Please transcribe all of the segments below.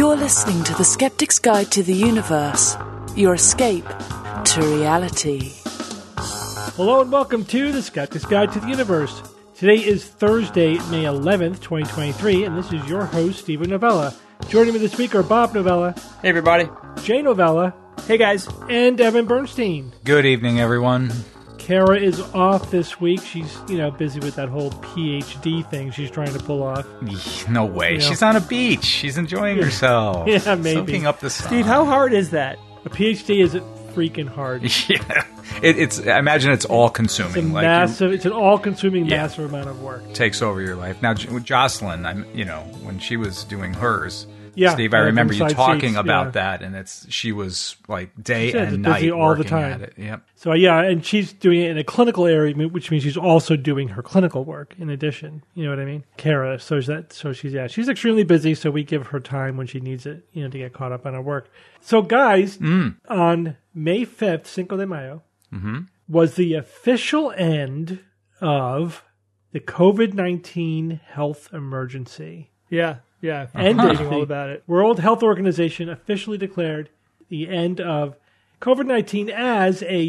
You're listening to The Skeptic's Guide to the Universe, your escape to reality. Hello and welcome to The Skeptic's Guide to the Universe. Today is Thursday, May 11th, 2023, and this is your host, Steven Novella. Joining me this week are Bob Novella. Hey, everybody. Jay Novella. Hey, guys. And Evan Bernstein. Good evening, everyone. Kara is off this week. She's, busy with that whole PhD thing she's trying to pull off. No way. She's on a beach. She's enjoying herself. Yeah, maybe. Soaking up the sun. Steve, how hard is that? A PhD is freaking hard. Yeah. I imagine it's all-consuming. It's an all-consuming, massive amount of work. Takes over your life. Now, with Jocelyn, when she was doing hers, yeah, Steve, I remember you talking seats, about that, and she was like day and night busy all the working time. at it. Yep. So and she's doing it in a clinical area, which means she's also doing her clinical work in addition. You know what I mean? Kara. So she's extremely busy. So we give her time when she needs it, to get caught up on her work. So guys, on May 5th, Cinco de Mayo, was the official end of the COVID-19 health emergency. Yeah. Ending all about it. World Health Organization officially declared the end of COVID-19 as a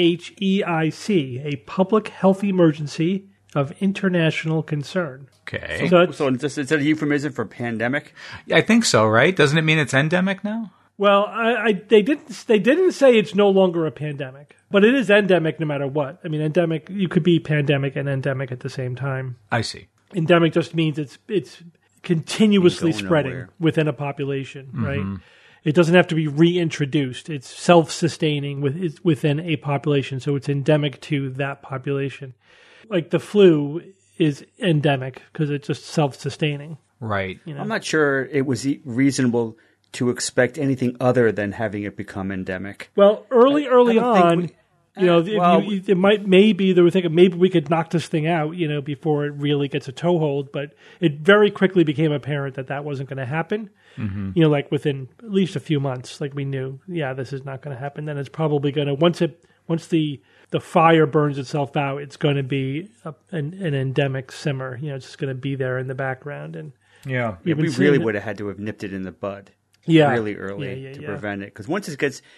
PHEIC, a public health emergency of international concern. Okay. So is it a euphemism for pandemic? I think so, right? Doesn't it mean it's endemic now? Well, they didn't say it's no longer a pandemic, but it is endemic no matter what. I mean, endemic, you could be pandemic and endemic at the same time. I see. Endemic just means it's continuously spreading within a population, right? It doesn't have to be reintroduced. It's self-sustaining within a population, so it's endemic to that population. Like the flu is endemic because it's just self-sustaining. Right. I'm not sure it was reasonable to expect anything other than having it become endemic. Well, early on, they were thinking maybe we could knock this thing out, before it really gets a toehold. But it very quickly became apparent that wasn't going to happen. Like within at least a few months, like we knew, this is not going to happen. Then it's probably going to once the fire burns itself out, it's going to be an endemic simmer. It's just going to be there in the background. And we really would have had to have nipped it in the bud. Really early to prevent it, because once it gets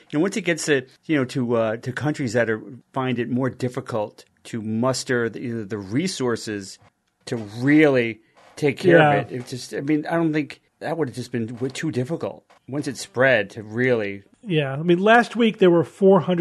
to countries that find it more difficult to muster the resources to really take care of it. I don't think that would have just been too difficult once it spread to really. Yeah, last week there were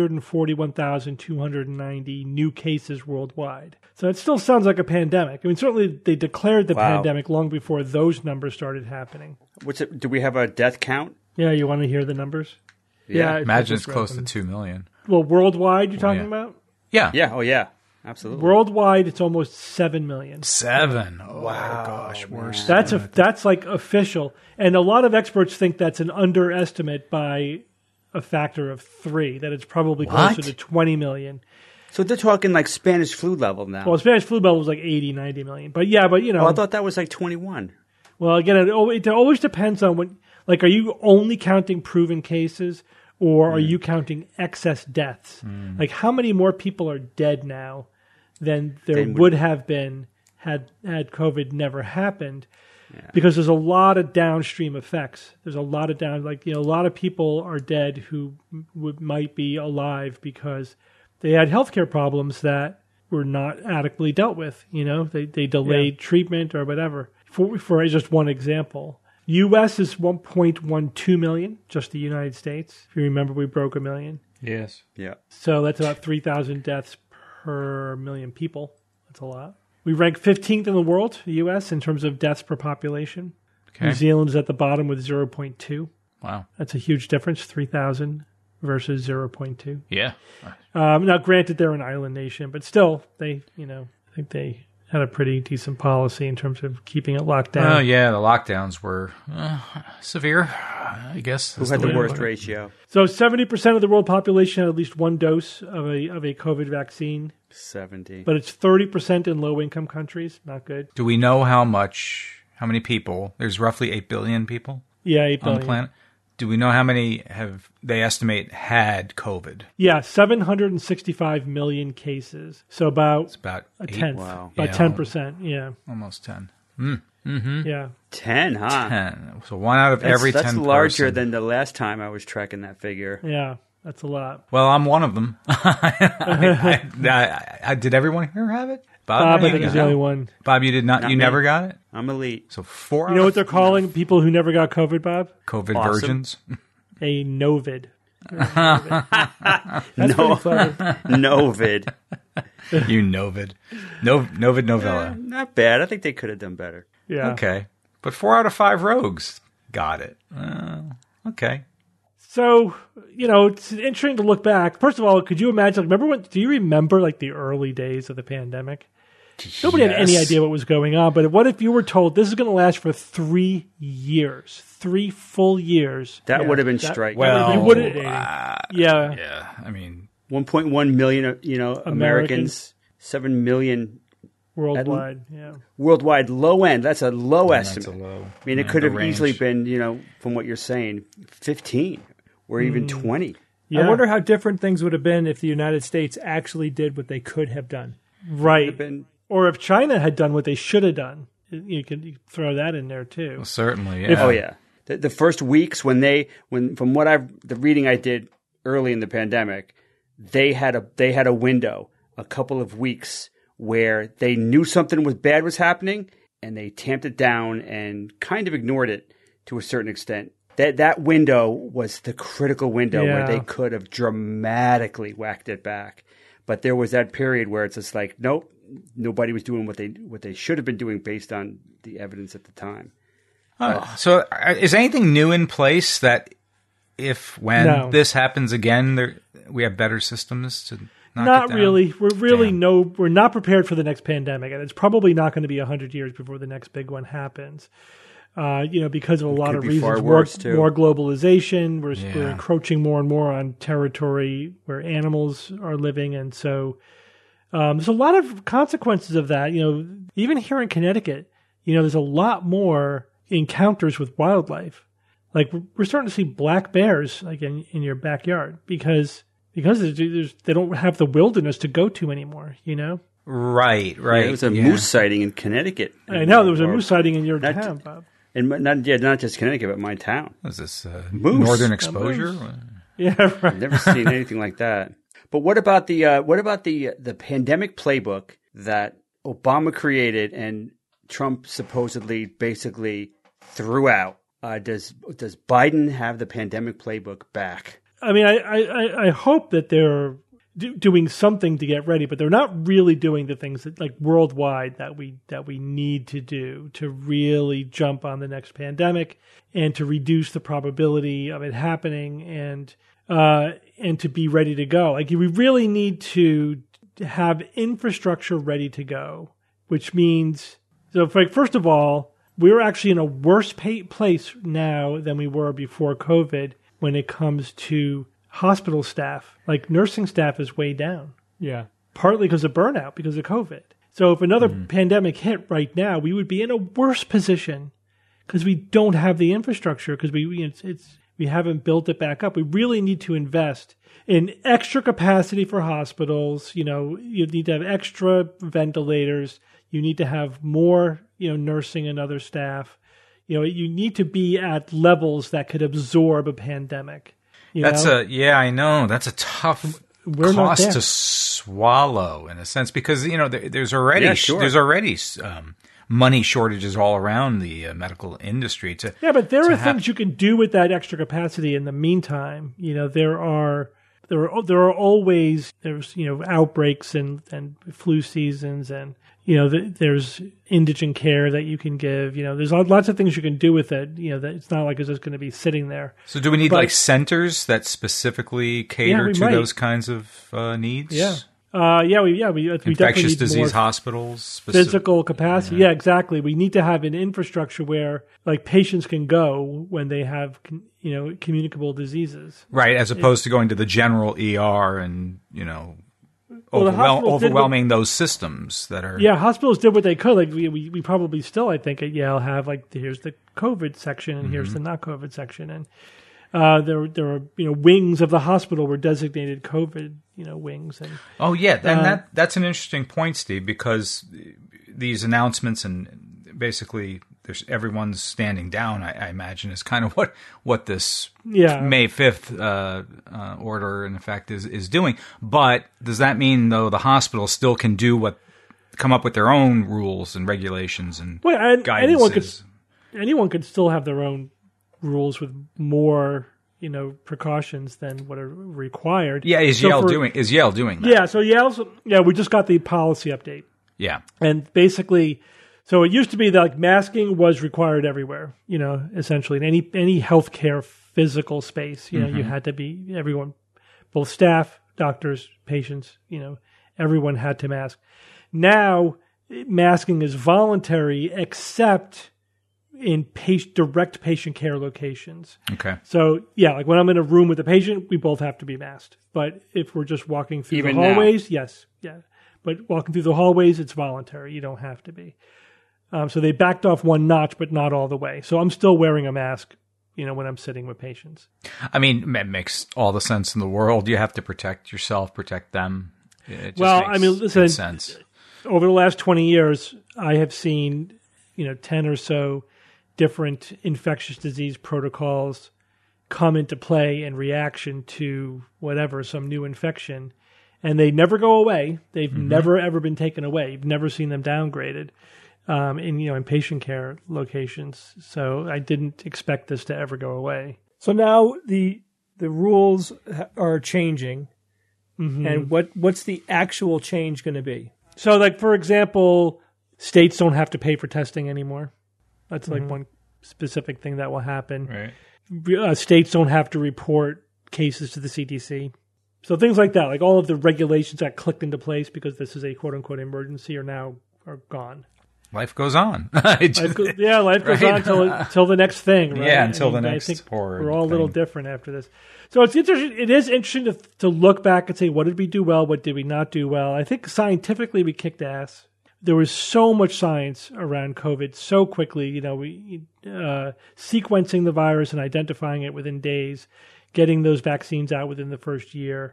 441,290 new cases worldwide. So it still sounds like a pandemic. Certainly they declared the pandemic long before those numbers started happening. Do we have a death count? Yeah, you want to hear the numbers? Yeah, imagine it's close to 2 million. Well, worldwide you're talking about? Yeah. Yeah, oh yeah, absolutely. Worldwide it's almost 7 million. 7? Oh, wow. Gosh, worse. That's like official. And a lot of experts think that's an underestimate by a factor of 3, that it's probably closer to 20 million. So they're talking like Spanish flu level now. Well, Spanish flu level was like 80, 90 million. But I thought that was like 21. Well, again, it always depends on are you only counting proven cases or are you counting excess deaths? Like how many more people are dead now than there would have been had COVID never happened? Yeah. Because there's a lot of downstream effects. There's a lot of a lot of people are dead who might be alive because they had healthcare problems that were not adequately dealt with. They delayed treatment or whatever. For just one example, U.S. is 1.12 million, just the United States. If you remember, we broke 1 million. Yes. Yeah. So that's about 3,000 deaths per million people. That's a lot. We rank 15th in the world, the U.S., in terms of deaths per population. Okay. New Zealand is at the bottom with 0.2. Wow. That's a huge difference, 3,000 versus 0.2. Yeah. Now, granted, they're an island nation, but still, I think they had a pretty decent policy in terms of keeping it locked down. Oh, yeah, the lockdowns were severe, I guess. Who had the worst ratio? So 70% of the world population had at least one dose of a COVID vaccine. 70. But it's 30% in low-income countries. Not good. Do we know how many people? There's roughly 8 billion people 8 billion. On the planet. Do we know how many they estimate had COVID? Yeah, 765 million cases. So about it's about a tenth. Wow. About 10%. Yeah. Almost 10. Yeah. 10, huh? 10. So 1 out of every 10 That's larger than the last time I was tracking that figure. Yeah, that's a lot. Well, I'm one of them. Did everyone here have it? Bob, I think is the only one. Bob, you did not. You never got it? I'm elite. So 4 You know what they're calling people who never got COVID, Bob? COVID awesome. virgins? A Novid. That's Novid. You Novid. Novid novella. Not bad. I think they could have done better. Yeah. Okay. But 4 out of 5 rogues got it. Okay. So, it's interesting to look back. First of all, could you imagine, do you remember like the early days of the pandemic? Nobody had any idea what was going on, but what if you were told this is going to last for 3 years, 3 full years? That would have been striking. Well, yeah. I mean, 1.1 million, Americans, 7 million worldwide. Worldwide low end. That's a low estimate. That's a low. I mean, it could have easily been, from what you're saying, 15 or even 20. Yeah. I wonder how different things would have been if the United States actually did what they could have done. Right. Or if China had done what they should have done. You could throw that in there too. Well, certainly, yeah. Oh yeah. The first weeks from the reading I did early in the pandemic, they had a window, a couple of weeks where they knew something bad was happening and they tamped it down and kind of ignored it to a certain extent. That window was the critical window where they could have dramatically whacked it back. But there was that period where it's just like, nope, nobody was doing what they should have been doing based on the evidence at the time. So is anything new in place that when this happens again, we have better systems to knock it down? Really. We're not prepared for the next pandemic, and it's probably not going to be 100 years before the next big one happens. Because of a lot of reasons, more globalization, we're encroaching more and more on territory where animals are living, and so there's a lot of consequences of that. Even here in Connecticut, there's a lot more encounters with wildlife. Like we're starting to see black bears like in your backyard because they don't have the wilderness to go to anymore. Right. Yeah, there was a moose sighting in Connecticut. I know there was a moose sighting in your town, Bob. And not just Connecticut, but my town. Is this northern exposure? Yeah, right. I've never seen anything like that. But what about the pandemic playbook that Obama created and Trump supposedly basically threw out? Does Biden have the pandemic playbook back? I mean, I hope that they're doing something to get ready, but they're not really doing the things that like worldwide that we need to do to really jump on the next pandemic and to reduce the probability of it happening and to be ready to go. Like we really need to have infrastructure ready to go, which means first of all, we're actually in a worse place now than we were before COVID when it comes to hospital staff. Like nursing staff is way down. Yeah. Partly because of burnout, because of COVID. So if another pandemic hit right now, we would be in a worse position because we don't have the infrastructure because we haven't built it back up. We really need to invest in extra capacity for hospitals. You need to have extra ventilators. You need to have more, nursing and other staff. You need to be at levels that could absorb a pandemic. I know. That's a tough cost to swallow in a sense because, there's already money shortages all around the medical industry. But there are things you can do with that extra capacity in the meantime. There are always outbreaks and flu seasons and there's indigent care that you can give. There's lots of things you can do with it. That it's not like it's just going to be sitting there. So do we need centers that specifically cater to those kinds of needs? Yeah. We infectious disease hospitals, physical capacity. Yeah, exactly. We need to have an infrastructure where patients can go when they have communicable diseases. Right, as opposed to going to the general ER and overwhelming those systems that are. Yeah, hospitals did what they could. We probably still, I think, at Yale have here's the COVID section and here's the not COVID section, and there are wings of the hospital were designated COVID wings. And that's an interesting point, Steve, because these announcements and basically everyone's standing down, I imagine, is kind of what this May 5th order, in effect, is doing. But does that mean, though, the hospital still can come up with their own rules and regulations and guidances? Anyone could still have their own rules with more precautions than what are required. Yeah, is Yale doing that? Yeah, so we just got the policy update. Yeah. And basically, so it used to be that like masking was required everywhere, essentially in any healthcare physical space, you had to be, everyone, both staff, doctors, patients, everyone had to mask. Now, masking is voluntary except in direct patient care locations. Okay. So, like when I'm in a room with a patient, we both have to be masked. But if we're just walking through the hallways, yes. Yeah. But walking through the hallways, it's voluntary. You don't have to be. So they backed off one notch, but not all the way. So I'm still wearing a mask, when I'm sitting with patients. I mean, it makes all the sense in the world. You have to protect yourself, protect them. Listen, sense. Over the last 20 years, I have seen, 10 or so different infectious disease protocols come into play in reaction to whatever, some new infection. And they never go away. They've never, ever been taken away. You've never seen them downgraded in patient care locations. So I didn't expect this to ever go away. So now the rules are changing. Mm-hmm. And what's the actual change going to be? So, like, for example, states don't have to pay for testing anymore. That's like one specific thing that will happen. Right. States don't have to report cases to the CDC. So things like that, like all of the regulations that clicked into place because this is a quote-unquote emergency are gone. Life goes on. Life goes on until the next thing, right? Yeah, until the next. I think we're all a little different after this. So it's interesting. It is interesting to look back and say, what did we do well? What did we not do well? I think scientifically we kicked ass. There was so much science around COVID so quickly. We sequencing the virus and identifying it within days, getting those vaccines out within the first year.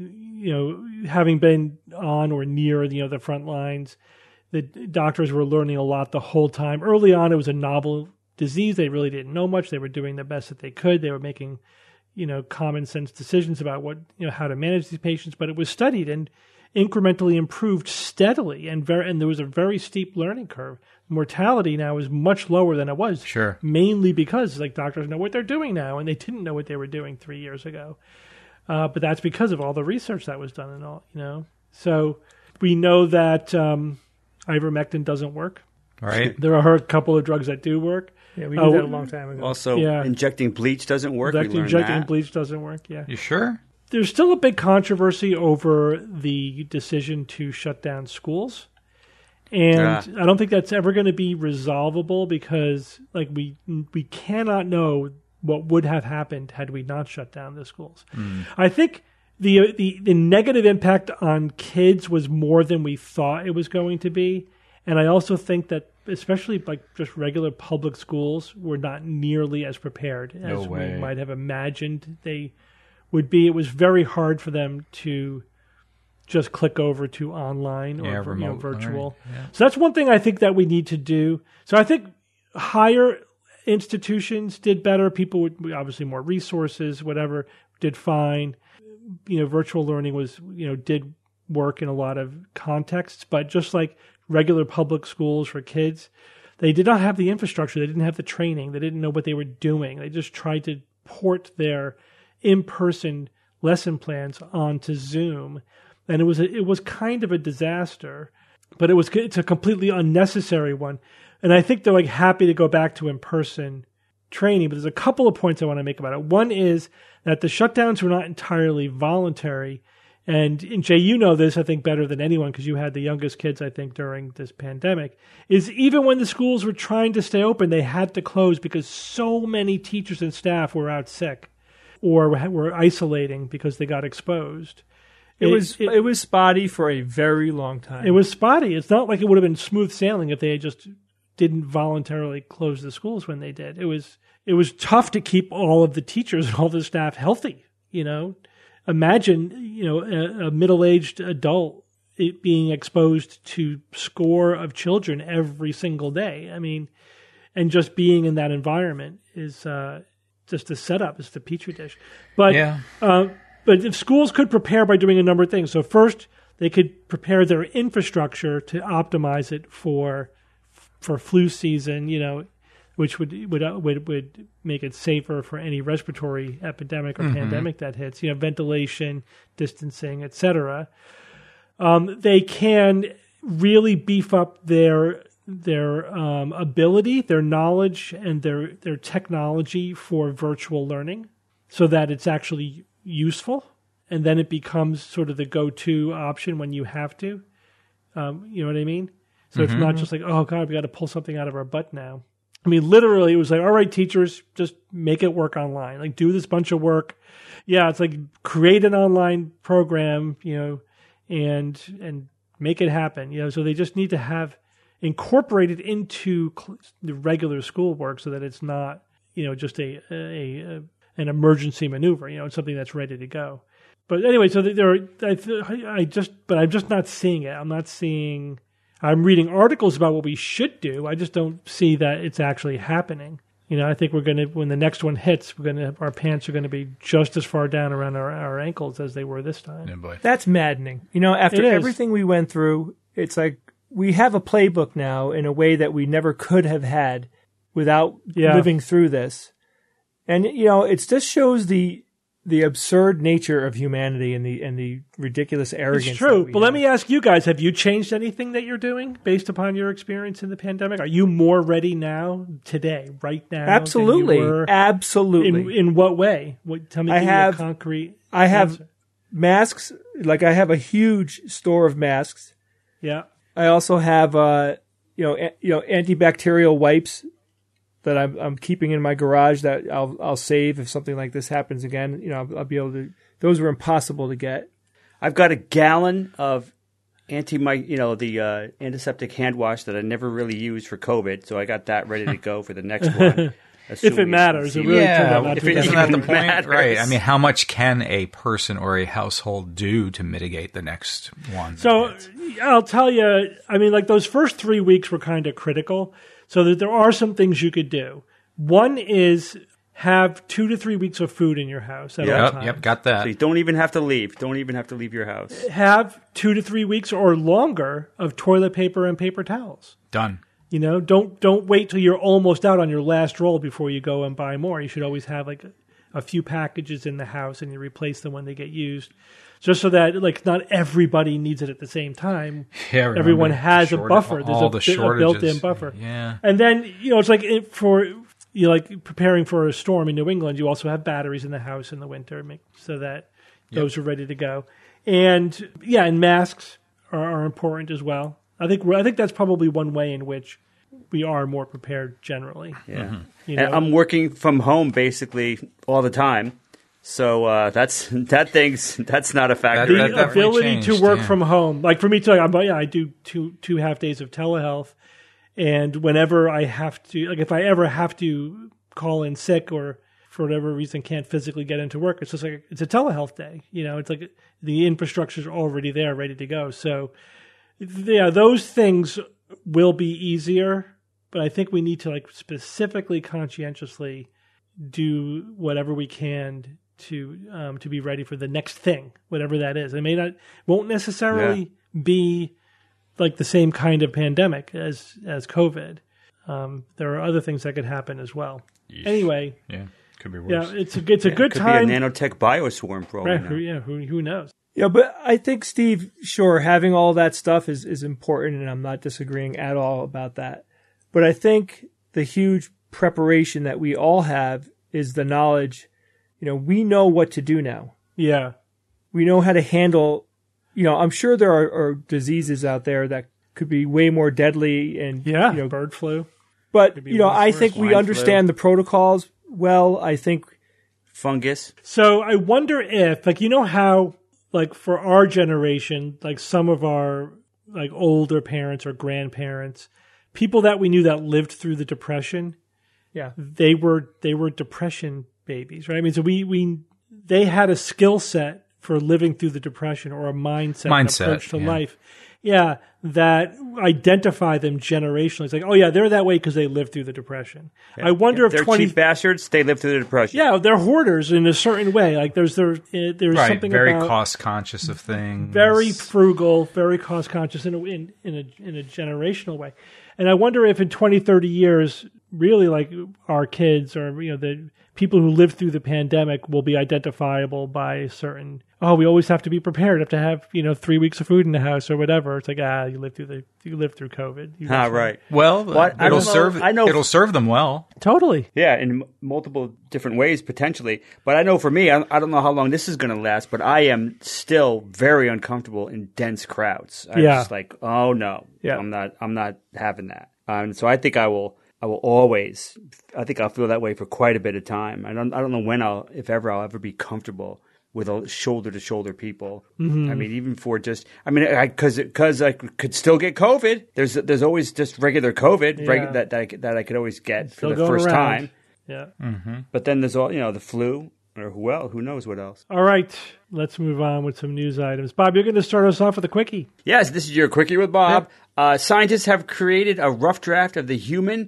Having been on or near the front lines, the doctors were learning a lot the whole time. Early on, it was a novel disease. They really didn't know much. They were doing the best that they could. They were making, common sense decisions about how to manage these patients. But it was studied and incrementally improved steadily, and there was a very steep learning curve. Mortality now is much lower than it was. Sure. Mainly because doctors know what they're doing now, and they didn't know what they were doing 3 years ago. But that's because of all the research that was done and all. So we know that ivermectin doesn't work. Right. There are a couple of drugs that do work. Yeah, we did that a long time ago. Also, injecting bleach doesn't work. Injecting bleach doesn't work. Yeah. You sure? There's still a big controversy over the decision to shut down schools. And I don't think that's ever going to be resolvable because we cannot know what would have happened had we not shut down the schools. I think the negative impact on kids was more than we thought it was going to be. And I also think that especially just regular public schools were not nearly as prepared as we might have imagined they would be. It was very hard for them to just click over to online or remote virtual. Yeah. So that's one thing I think that we need to do. So I think higher institutions did better. People with obviously more resources, whatever, did fine. Virtual learning was, did work in a lot of contexts, but just like regular public schools for kids, they did not have the infrastructure. They didn't have the training. They didn't know what they were doing. They just tried to port their in-person lesson plans onto Zoom, and it was kind of a disaster. But it's a completely unnecessary one, and I think they're happy to go back to in-person training. But there's a couple of points I want to make about it. One is that the shutdowns were not entirely voluntary, and Jay, you know this I think better than anyone because you had the youngest kids I think during this pandemic. Is even when the schools were trying to stay open, they had to close because so many teachers and staff were out sick or were isolating because they got exposed. It was spotty for a very long time. It was spotty. It's not like it would have been smooth sailing if they just didn't voluntarily close the schools when they did. It was tough to keep all of the teachers and all the staff healthy. Imagine a middle-aged adult being exposed to score of children every single day. I mean, and just being in that environment is just a setup, it's the petri dish. But but if schools could prepare by doing a number of things, so first they could prepare their infrastructure to optimize it for flu season, which would make it safer for any respiratory epidemic or pandemic that hits. Ventilation, distancing, etc. They can really beef up their ability, their knowledge, and their technology for virtual learning, so that it's actually useful, and then it becomes sort of the go-to option when you have to. You know what I mean? So it's not just like, oh God, we got to pull something out of our butt now. I mean, literally, it was like, all right, teachers, just make it work online. Like, do this bunch of work. Yeah, it's like create an online program, and make it happen. So they just need to have incorporated into the regular schoolwork, so that it's not, just an emergency maneuver. It's something that's ready to go. But anyway, so I'm just not seeing it. I'm reading articles about what we should do. I just don't see that it's actually happening. I think when the next one hits, our pants are going to be just as far down around our ankles as they were this time. Yeah, boy. That's maddening. After everything we went through, it's like we have a playbook now in a way that we never could have had without living through this. And, it just shows the absurd nature of humanity and the ridiculous arrogance. It's true. But let me ask you guys, have you changed anything that you're doing based upon your experience in the pandemic? Are you more ready now, today, right now? Absolutely. Than you were? Absolutely. In what way? Tell me a concrete I have masks. Like, I have a huge store of masks. Yeah. I also have, antibacterial wipes that I'm keeping in my garage that I'll save if something like this happens again. I'll be able to. Those were impossible to get. I've got a gallon of the antiseptic hand wash that I never really used for COVID, so I got that ready to go for the next one. If it matters, it really isn't that the point, right? I mean, how much can a person or a household do to mitigate the next one? So I'll tell you. I mean, like those first 3 weeks were kind of critical. So that there are some things you could do. One is have 2 to 3 weeks of food in your house at all times. Yep, got that. So you don't even have to leave. Don't even have to leave your house. Have 2 to 3 weeks or longer of toilet paper and paper towels. Done. Don't wait till you're almost out on your last roll before you go and buy more. You should always have like a few packages in the house, and you replace them when they get used. Just so that not everybody needs it at the same time. Yeah, everyone has a buffer. There's a built-in buffer. Yeah. And then, it's like preparing for a storm in New England, you also have batteries in the house in the winter so that those are ready to go. And and masks are important as well. I think that's probably one way in which we are more prepared generally. Yeah. And I'm working from home basically all the time. So that's not a factor. The ability to work from home, like for me too, I do two half days of telehealth, and whenever I have to, like if I ever have to call in sick or for whatever reason can't physically get into work, it's just like it's a telehealth day. It's like the infrastructure's already there, ready to go. So those things will be easier, but I think we need to specifically conscientiously do whatever we can to be ready for the next thing, whatever that is. It won't necessarily be like the same kind of pandemic as COVID. There are other things that could happen as well. Yeesh. Anyway, could be worse. Yeah, it's a good time. Could be a nanotech bioswarm for all we know. Who knows? Yeah, but I think, Steve, sure, having all that stuff is important, and I'm not disagreeing at all about that. But I think the huge preparation that we all have is the knowledge. We know what to do now. Yeah. We know how to handle, I'm sure there are diseases out there that could be way more deadly and, bird flu. But, I think we understand the protocols well. I think fungus. So I wonder if, how, for our generation, some of our, older parents or grandparents, people that we knew that lived through the Depression, they were Depression babies, right? I mean, so they had a skill set for living through the Depression, or a mindset an approach to life. Yeah, that identify them generationally. It's like, oh yeah, they're that way because they lived through the Depression. Yeah. I wonder if they're cheap bastards. They lived through the Depression. Yeah, they're hoarders in a certain way. Like there's something very about cost conscious of things, very frugal, very cost conscious in a generational way. And I wonder if in 20, 30 years, really, like our kids or the people who lived through the pandemic will be identifiable by certain. Oh, we always have to be prepared. Have to have 3 weeks of food in the house or whatever. It's like you lived through COVID. Right. Well, it'll serve them well. Totally. Yeah, in multiple different ways potentially. But I know for me, I don't know how long this is going to last. But I am still very uncomfortable in dense crowds. I'm just like, oh no, I'm not having that. So I think I will always. I think I'll feel that way for quite a bit of time. I don't know when if ever I'll ever be comfortable with shoulder to shoulder people. Mm-hmm. I mean, even for because I could still get COVID. There's always just regular COVID that I could always get for the first time. Yeah. Mm-hmm. But then there's all the flu or who knows what else. All right, let's move on with some news items. Bob, you're going to start us off with a quickie. Yes, this is your quickie with Bob. Yep. Scientists have created a rough draft of the human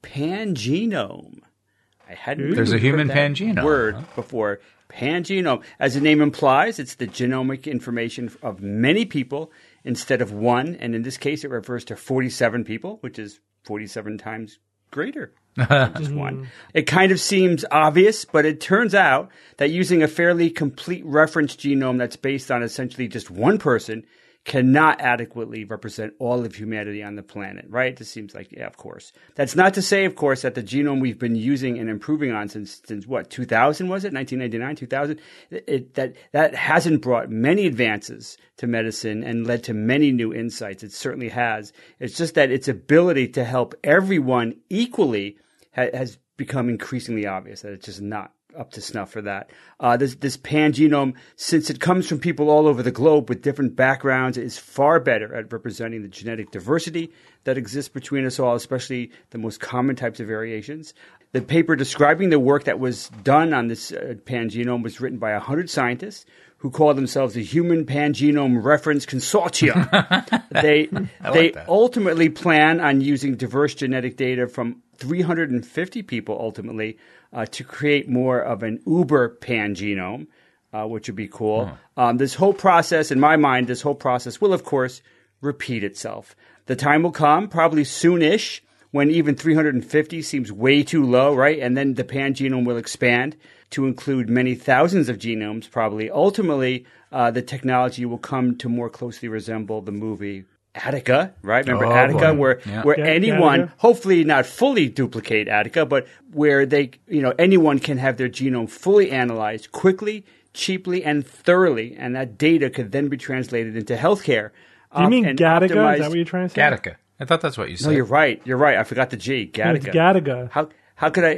pangenome. I hadn't There's a human pangenome word before. Pangenome, as the name implies, it's the genomic information of many people instead of one, and in this case, it refers to 47 people, which is 47 times greater than just one. It kind of seems obvious, but it turns out that using a fairly complete reference genome that's based on essentially just one person cannot adequately represent all of humanity on the planet, right? This seems like, of course. That's not to say, of course, that the genome we've been using and improving on since what, 2000 was it? 1999, 2000? That hasn't brought many advances to medicine and led to many new insights. It certainly has. It's just that its ability to help everyone equally has become increasingly obvious, that it's just not up to snuff for that. This pangenome, since it comes from people all over the globe with different backgrounds, is far better at representing the genetic diversity that exists between us all, especially the most common types of variations. The paper describing the work that was done on this pangenome was written by 100 scientists who call themselves the Human Pangenome Reference Consortium. They ultimately plan on using diverse genetic data from 350 people ultimately to create more of an uber pangenome, which would be cool. This whole process, in my mind, will, of course, repeat itself. The time will come, probably soonish, when even 350 seems way too low, right? And then the pangenome will expand to include many thousands of genomes, probably. Ultimately, the technology will come to more closely resemble the movie Attica, right? Remember Attica, where anyone, Attica. Hopefully not fully duplicate Attica, but where anyone can have their genome fully analyzed quickly, cheaply, and thoroughly, and that data could then be translated into healthcare. Do you mean Gattaca? Is that what you're trying to say? Gattaca. I thought that's what you said. No, you're right. I forgot the G. Gattaca. It's Gattaca. How could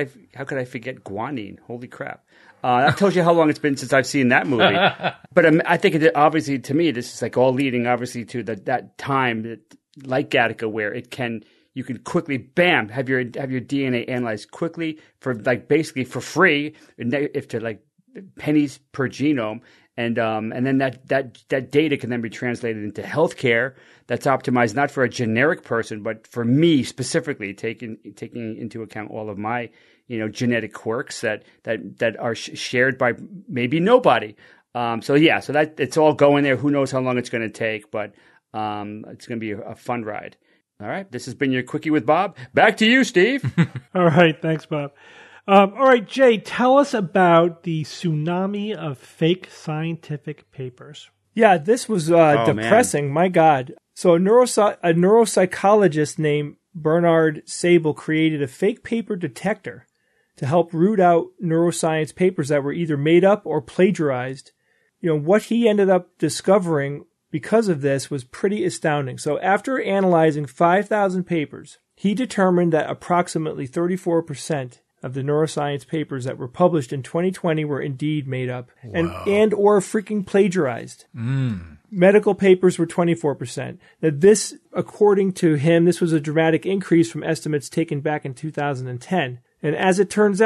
I forget guanine? Holy crap! That tells you how long it's been since I've seen that movie. But I think obviously to me this is like all leading obviously to that time like Gattaca where you can quickly have your DNA analyzed quickly for basically for free, if to pennies per genome. And then that data can then be translated into healthcare that's optimized not for a generic person, but for me specifically, taking into account all of my genetic quirks that are shared by maybe nobody. So that it's all going there. Who knows how long it's going to take, but it's going to be a fun ride. All right, this has been your Quickie with Bob. Back to you, Steve. All right, thanks, Bob. All right, Jay, tell us about the tsunami of fake scientific papers. Yeah, this was depressing. Man. My God. So a neuropsychologist named Bernard Sable created a fake paper detector to help root out neuroscience papers that were either made up or plagiarized. What he ended up discovering because of this was pretty astounding. So after analyzing 5,000 papers, he determined that approximately 34% of the neuroscience papers that were published in 2020 were indeed made up and or freaking plagiarized. Medical papers were 24%. Now this, according to him, this was a dramatic increase from estimates taken back in 2010. And as it turns out,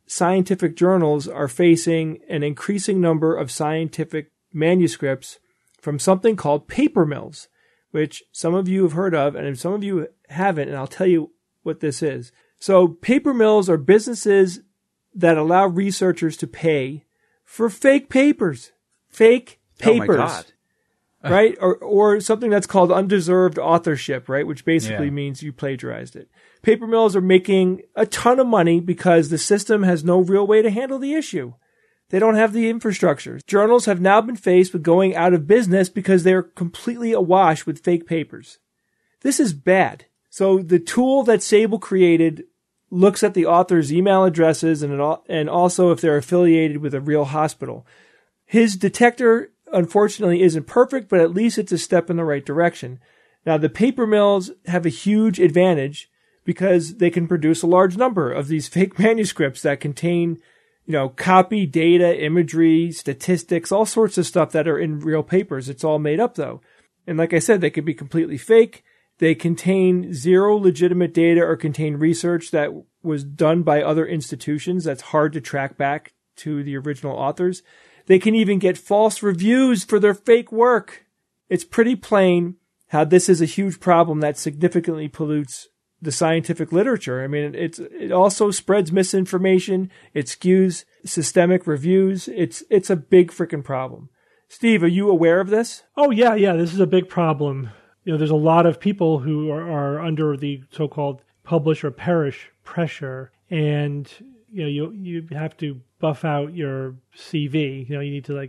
scientific journals are facing an increasing number of scientific manuscripts from something called paper mills, which some of you have heard of and some of you haven't, and I'll tell you what this is. So paper mills are businesses that allow researchers to pay for fake papers. Fake papers. Oh my God. Right? Or something that's called undeserved authorship, right? Which basically means you plagiarized it. Paper mills are making a ton of money because the system has no real way to handle the issue. They don't have the infrastructure. Journals have now been faced with going out of business because they're completely awash with fake papers. This is bad. So the tool that Sable created looks at the author's email addresses and also if they're affiliated with a real hospital. His detector, unfortunately, isn't perfect, but at least it's a step in the right direction. Now, the paper mills have a huge advantage because they can produce a large number of these fake manuscripts that contain, copy, data, imagery, statistics, all sorts of stuff that are in real papers. It's all made up, though. And like I said, they could be completely fake. They contain zero legitimate data or contain research that was done by other institutions that's hard to track back to the original authors. They can even get false reviews for their fake work. It's pretty plain how this is a huge problem that significantly pollutes the scientific literature. I mean, it also spreads misinformation. It skews systemic reviews. It's a big freaking problem. Steve, are you aware of this? Oh, yeah. This is a big problem. There's a lot of people who are under the so-called publish or perish pressure, and you have to buff out your CV. You need to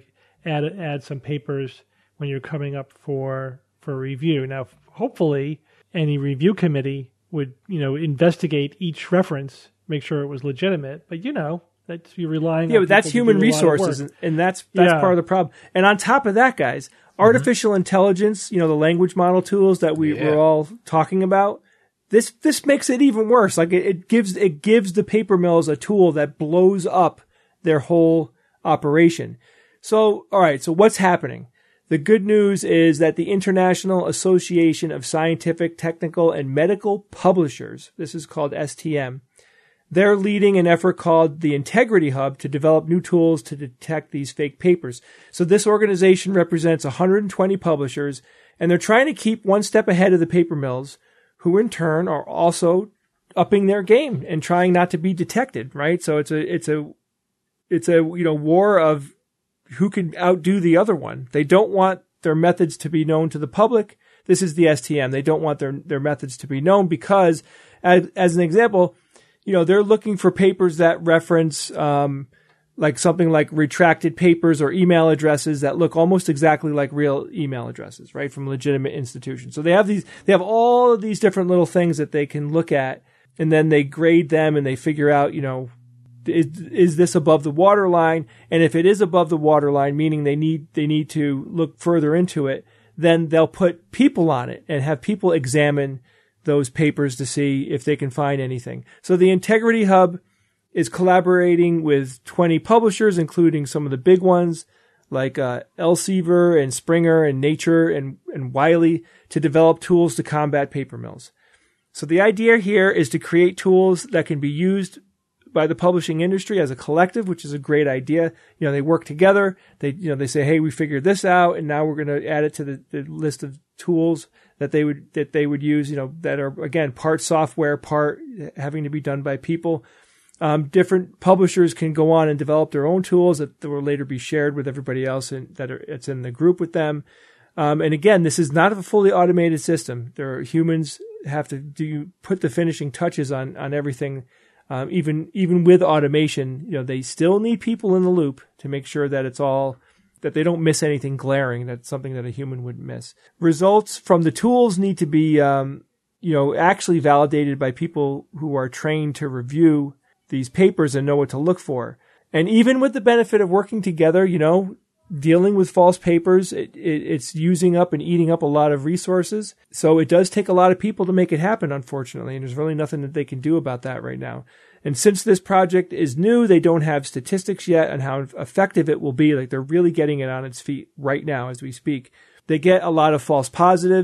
add some papers when you're coming up for review. Now, hopefully, any review committee would investigate each reference, make sure it was legitimate. But that's you're relying. Yeah, but that's human resources, and that's part of the problem. And on top of that, guys, artificial intelligence, the language model tools that we're all talking about. This makes it even worse. Like it gives the paper mills a tool that blows up their whole operation. So, all right. So what's happening? The good news is that the International Association of Scientific, Technical, and Medical Publishers, this is called STM, they're leading an effort called the Integrity Hub to develop new tools to detect these fake papers. So this organization represents 120 publishers, and they're trying to keep one step ahead of the paper mills, who in turn are also upping their game and trying not to be detected, right? So it's a war of who can outdo the other one. They don't want their methods to be known to the public. This is the STM. They don't want their methods to be known because, as an example, they're looking for papers that reference like something like retracted papers or email addresses that look almost exactly like real email addresses, right, from legitimate institutions. So they have all of these different little things that they can look at, and then they grade them and they figure out, is this above the waterline? And if it is above the waterline, meaning they need to look further into it, then they'll put people on it and have people examine those papers to see if they can find anything. So the Integrity Hub is collaborating with 20 publishers, including some of the big ones like Elsevier and Springer and Nature and Wiley, to develop tools to combat paper mills. So the idea here is to create tools that can be used by the publishing industry as a collective, which is a great idea. They work together. They say, hey, we figured this out, and now we're going to add it to the list of tools that they would use, that are, again, part software, part having to be done by people. Different publishers can go on and develop their own tools that will later be shared with everybody else it's in the group with them. And again, this is not a fully automated system. There are humans have to put the finishing touches on everything. Even with automation, they still need people in the loop to make sure that that they don't miss anything glaring. That's something that a human wouldn't miss. Results from the tools need to be, actually validated by people who are trained to review these papers and know what to look for. And even with the benefit of working together, dealing with false papers, it's using up and eating up a lot of resources. So it does take a lot of people to make it happen, unfortunately, and there's really nothing that they can do about that right now. And since this project is new, they don't have statistics yet on how effective it will be. Like, they're really getting it on its feet right now as we speak. They get a lot of false positives.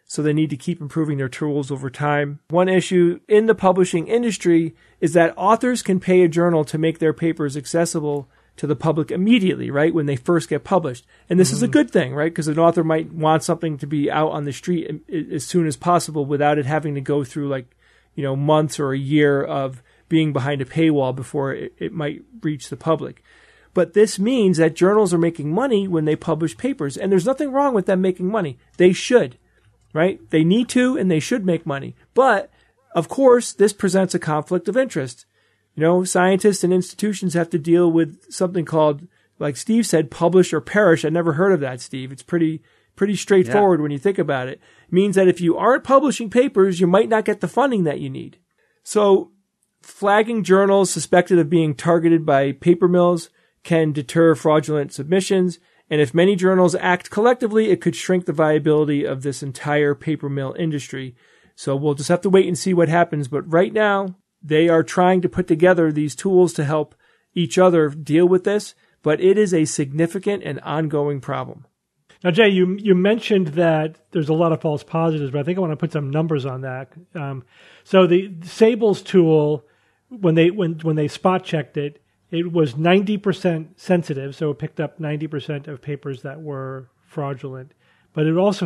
so they need to keep improving their tools over time. One issue in the publishing industry is that authors can pay a journal to make their papers accessible to the public immediately, right, when they first get published. And this is a good thing, right, because an author might want something to be out on the street as soon as possible without it having to go through, like, months or a year of being behind a paywall before it might reach the public. But this means that journals are making money when they publish papers, and there's nothing wrong with them making money. They should, right? They need to, and they should make money. But, of course, this presents a conflict of interest. Scientists and institutions have to deal with something called, like Steve said, publish or perish. I never heard of that, Steve. It's pretty straightforward when you think about it. It means that if you aren't publishing papers, you might not get the funding that you need. So flagging journals suspected of being targeted by paper mills can deter fraudulent submissions. And if many journals act collectively, it could shrink the viability of this entire paper mill industry. So we'll just have to wait and see what happens. But right now, they are trying to put together these tools to help each other deal with this, but it is a significant and ongoing problem. Now, Jay, you mentioned that there's a lot of false positives, but I think I want to put some numbers on that. So the Sables tool, when they spot checked it, it was 90% sensitive, so it picked up 90% of papers that were fraudulent, but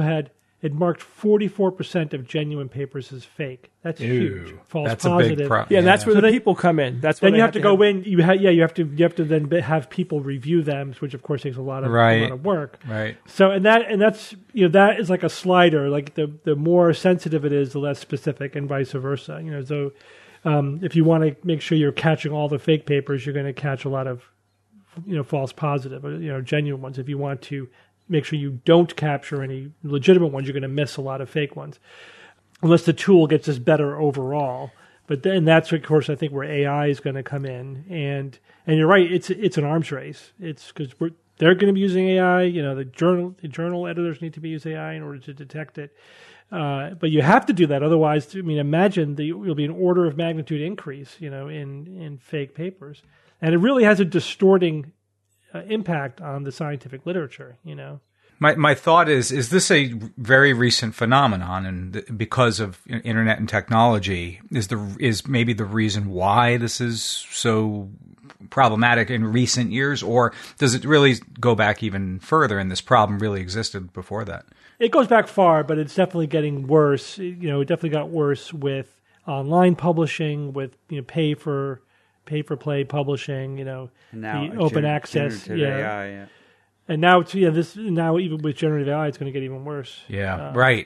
it marked 44% of genuine papers as fake. That's huge. False that's positive. A big problem. Yeah, that's where the people come in. That's then you have to go in. You have to then have people review them, which of course takes a lot of work. Right. So that's that is like a slider. Like the more sensitive it is, the less specific, and vice versa. So if you want to make sure you're catching all the fake papers, you're going to catch a lot of false positive, genuine ones. If you want to make sure you don't capture any legitimate ones, you're going to miss a lot of fake ones, unless the tool gets us better overall. But then that's, of course, I think where AI is going to come in, and you're right, it's an arms race. It's because they're going to be using AI. The journal editors need to be using AI in order to detect it. But you have to do that, otherwise, imagine you'll be an order of magnitude increase, in fake papers, and it really has a distorting impact on the scientific literature. My thought is this a very recent phenomenon, and because of internet and technology, is maybe the reason why this is so problematic in recent years, or does it really go back even further, and this problem really existed before that? It goes back far, but it's definitely getting worse. It definitely got worse with online publishing, with pay for play publishing, the open access, AI, and now now even with generative AI, it's going to get even worse. Yeah, right.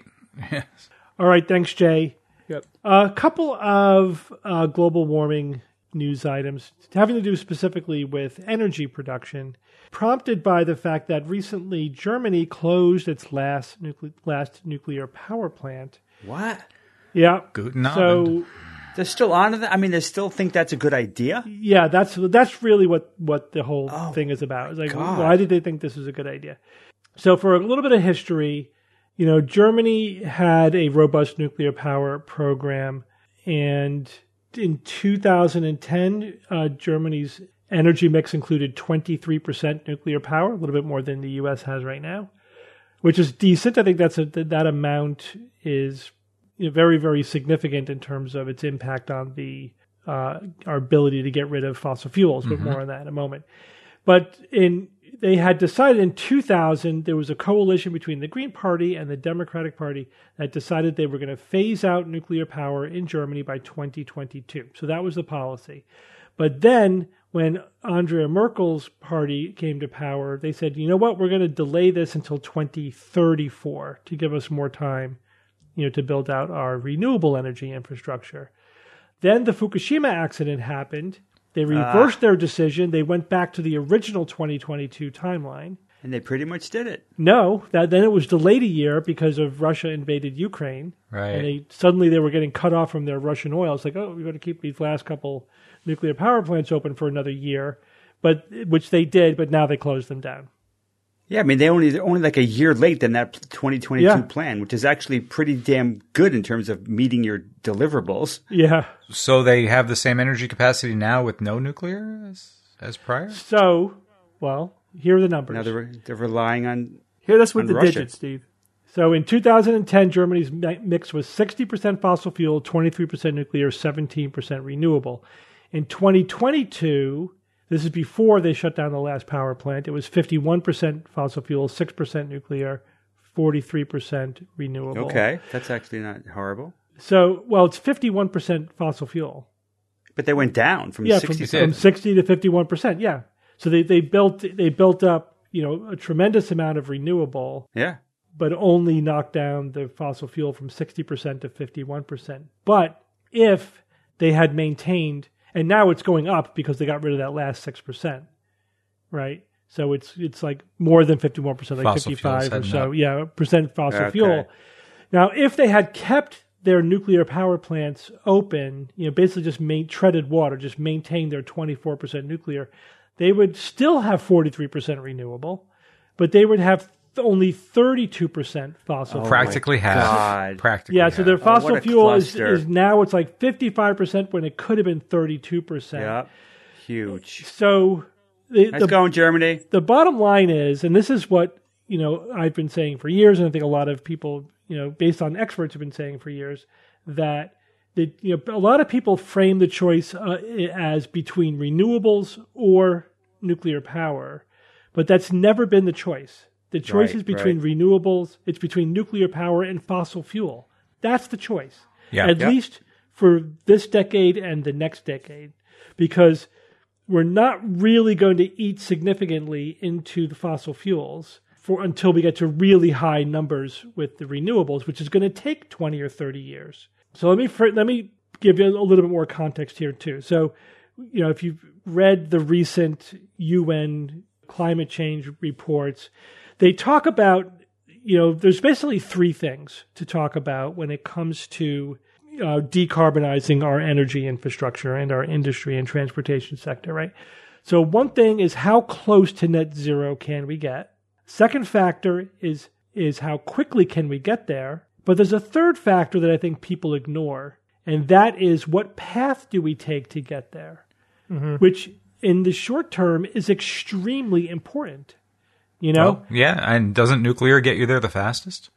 All right, thanks, Jay. Yep. A couple of global warming news items having to do specifically with energy production, prompted by the fact that recently Germany closed its last nuclear power plant. What? Yeah. Guten Abend. So they're still on that? They still think that's a good idea? Yeah, that's really what the whole thing is about. It's like, why did they think this was a good idea? So for a little bit of history, Germany had a robust nuclear power program, and in 2010, Germany's energy mix included 23% nuclear power, a little bit more than the U.S. has right now, which is decent. I think that amount is very, very significant in terms of its impact on our ability to get rid of fossil fuels, but more on that in a moment. But they had decided in 2000, there was a coalition between the Green Party and the Democratic Party that decided they were going to phase out nuclear power in Germany by 2022. So that was the policy. But then when Angela Merkel's party came to power, they said, you know what, we're going to delay this until 2034 to give us more time to build out our renewable energy infrastructure. Then the Fukushima accident happened. They reversed their decision. They went back to the original 2022 timeline. And they pretty much did it. No, then it was delayed a year because of Russia invaded Ukraine. Right. And suddenly they were getting cut off from their Russian oil. It's like, we're going to keep these last couple nuclear power plants open for another year, which they did, but now they closed them down. Yeah, they're only like a year late than that 2022 plan, which is actually pretty damn good in terms of meeting your deliverables. Yeah. So they have the same energy capacity now with no nuclear as prior? So, well, here are the numbers. Now they're relying on Here, that's with on the Russia. digits, Steve. So in 2010, Germany's mix was 60% fossil fuel, 23% nuclear, 17% renewable. In 2022, this is before they shut down the last power plant, it was 51% fossil fuel, 6% nuclear, 43% renewable. Okay, that's actually not horrible. So, well, it's 51% fossil fuel. But they went down from 60 from 60 to 51%. Yeah. So they built up, a tremendous amount of renewable. Yeah. But only knocked down the fossil fuel from 60% to 51%. But if they had maintained, and now it's going up because they got rid of that last 6%, right? So it's like more than 51%, like fossil 55 or so, percent fossil fuel. Now, if they had kept their nuclear power plants open, basically just treaded water, just maintained their 24% nuclear, they would still have 43% renewable, but they would have only 32% fossil fuel. Practically half. Practically so their fossil fuel is now it's like 55% when it could have been 32%. Yeah, huge. So nice going, Germany. The bottom line is, and this is what I've been saying for years, and I think a lot of people, based on experts, have been saying for years, that a lot of people frame the choice as between renewables or nuclear power, but that's never been the choice. The choice is between renewables, it's between nuclear power and fossil fuel. That's the choice. Yeah. At least for this decade and the next decade, because we're not really going to eat significantly into the fossil fuels until we get to really high numbers with the renewables, which is going to take 20 or 30 years. So let me give you a little bit more context here too. So, if you've read the recent UN climate change reports, they talk about, there's basically three things to talk about when it comes to decarbonizing our energy infrastructure and our industry and transportation sector, right? So one thing is how close to net zero can we get? Second factor is how quickly can we get there? But there's a third factor that I think people ignore, and that is what path do we take to get there, which in the short term is extremely important. Well, and doesn't nuclear get you there the fastest?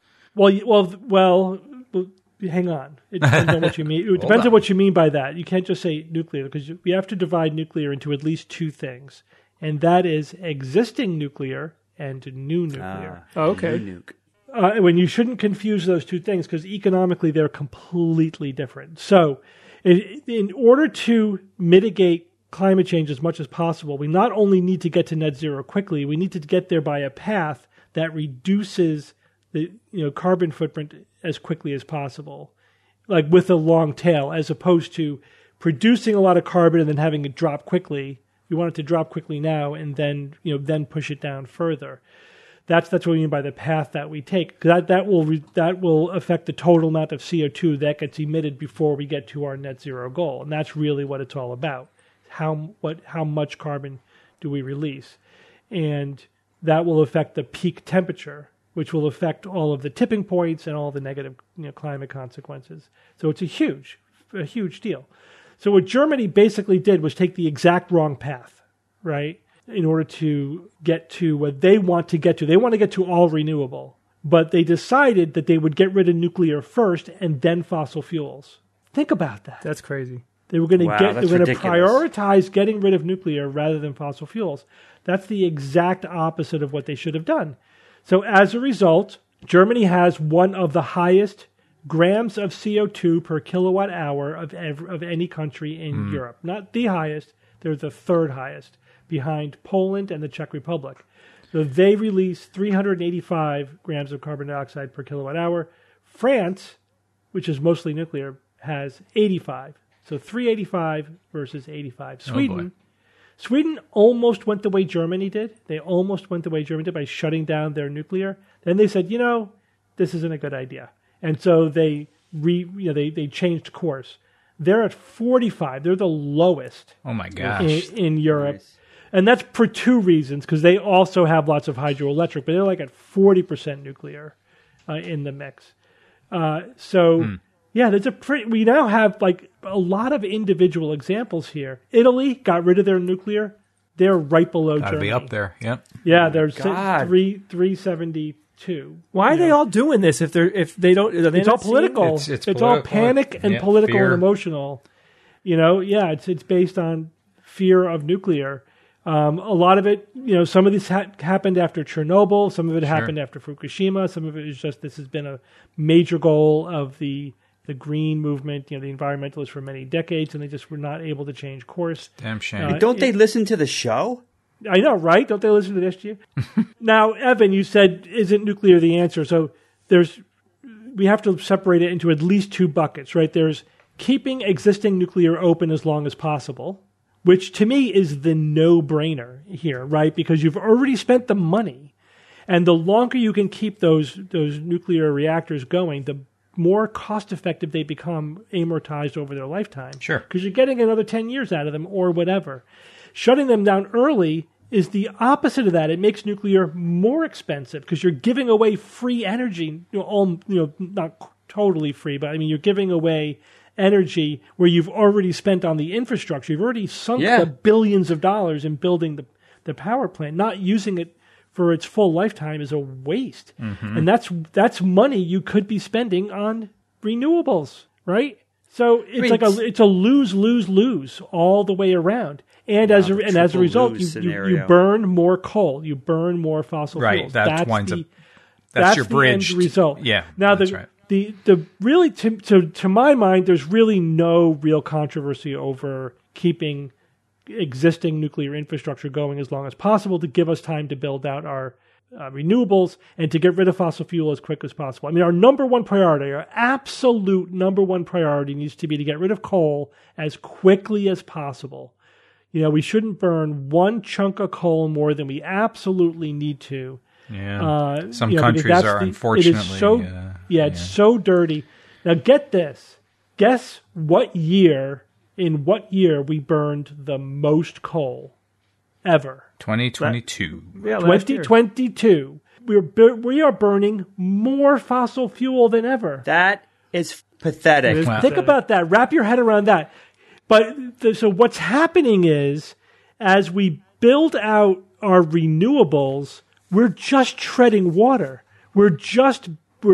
Well, hang on. It depends on what you mean. It depends on what you mean by that. You can't just say nuclear, because we have to divide nuclear into at least two things, and that is existing nuclear and new nuclear. Okay. New nuke. When you shouldn't confuse those two things, because economically they're completely different. So, in order to mitigate climate change as much as possible, we not only need to get to net zero quickly, we need to get there by a path that reduces the carbon footprint as quickly as possible, like with a long tail, as opposed to producing a lot of carbon and then having it drop quickly. We want it to drop quickly now and then push it down further. That's what we mean by the path that we take. That will affect the total amount of CO2 that gets emitted before we get to our net zero goal, and that's really what it's all about. How much carbon do we release? And that will affect the peak temperature, which will affect all of the tipping points and all the negative climate consequences. So it's a huge deal. So what Germany basically did was take the exact wrong path, right, in order to get to what they want to get to. They want to get to all renewable, but they decided that they would get rid of nuclear first and then fossil fuels. Think about that. That's crazy. They were going to prioritize getting rid of nuclear rather than fossil fuels. That's the exact opposite of what they should have done. So as a result, Germany has one of the highest grams of CO2 per kilowatt hour of any country in Europe. Not the highest, they're the third highest, behind Poland and the Czech Republic. So they release 385 grams of carbon dioxide per kilowatt hour. France, which is mostly nuclear, has 85. So 385 versus 85. Sweden almost went the way Germany did. They almost went the way Germany did by shutting down their nuclear. Then they said, this isn't a good idea. And so they changed course. They're at 45. They're the lowest. Oh my gosh. In Europe. Nice. And that's for two reasons, because they also have lots of hydroelectric, but they're like at 40% nuclear in the mix. Yeah, we now have like a lot of individual examples here. Italy got rid of their nuclear. They're right below Germany. Gotta be up there, yep. Yeah, there's 372 too. Why are they all doing this if they don't? It's all political. It's all panic and political and emotional. It's based on fear of nuclear. A lot of it, some of this happened after Chernobyl. Some of it happened after Fukushima. Some of it is just this has been a major goal of the green movement, the environmentalists for many decades, and they just were not able to change course. Damn shame. Don't they listen to the show? I know, right? Don't they listen to this year? Now, Evan, you said, isn't nuclear the answer? So we have to separate it into at least two buckets, right? There's keeping existing nuclear open as long as possible, which to me is the no-brainer here, right? Because you've already spent the money, and the longer you can keep those nuclear reactors going, the more cost-effective they become amortized over their lifetime. Sure. Because you're getting another 10 years out of them or whatever. Shutting them down early is the opposite of that. It makes nuclear more expensive because you're giving away free energy. Not totally free, but I mean you're giving away energy where you've already spent on the infrastructure. You've already sunk the billions of dollars in building the power plant. Not using it for its full lifetime is a waste, and that's money you could be spending on renewables, right? So it's a lose all the way around. And as a result, you burn more coal, you burn more fossil fuels. That's your bridge. The end result. Yeah. Now the really to my mind, there's really no real controversy over keeping existing nuclear infrastructure going as long as possible to give us time to build out our renewables and to get rid of fossil fuel as quick as possible. I mean, our number one priority, our absolute number one priority needs to be to get rid of coal as quickly as possible. We shouldn't burn one chunk of coal more than we absolutely need to. Yeah. Some countries are unfortunately. It's so dirty. Now get this. Guess in what year we burned the most coal ever? 2022. 2022. We are burning more fossil fuel than ever. That is pathetic. Think about that. Wrap your head around that. But so what's happening is, as we build out our renewables, we're just treading water. We're just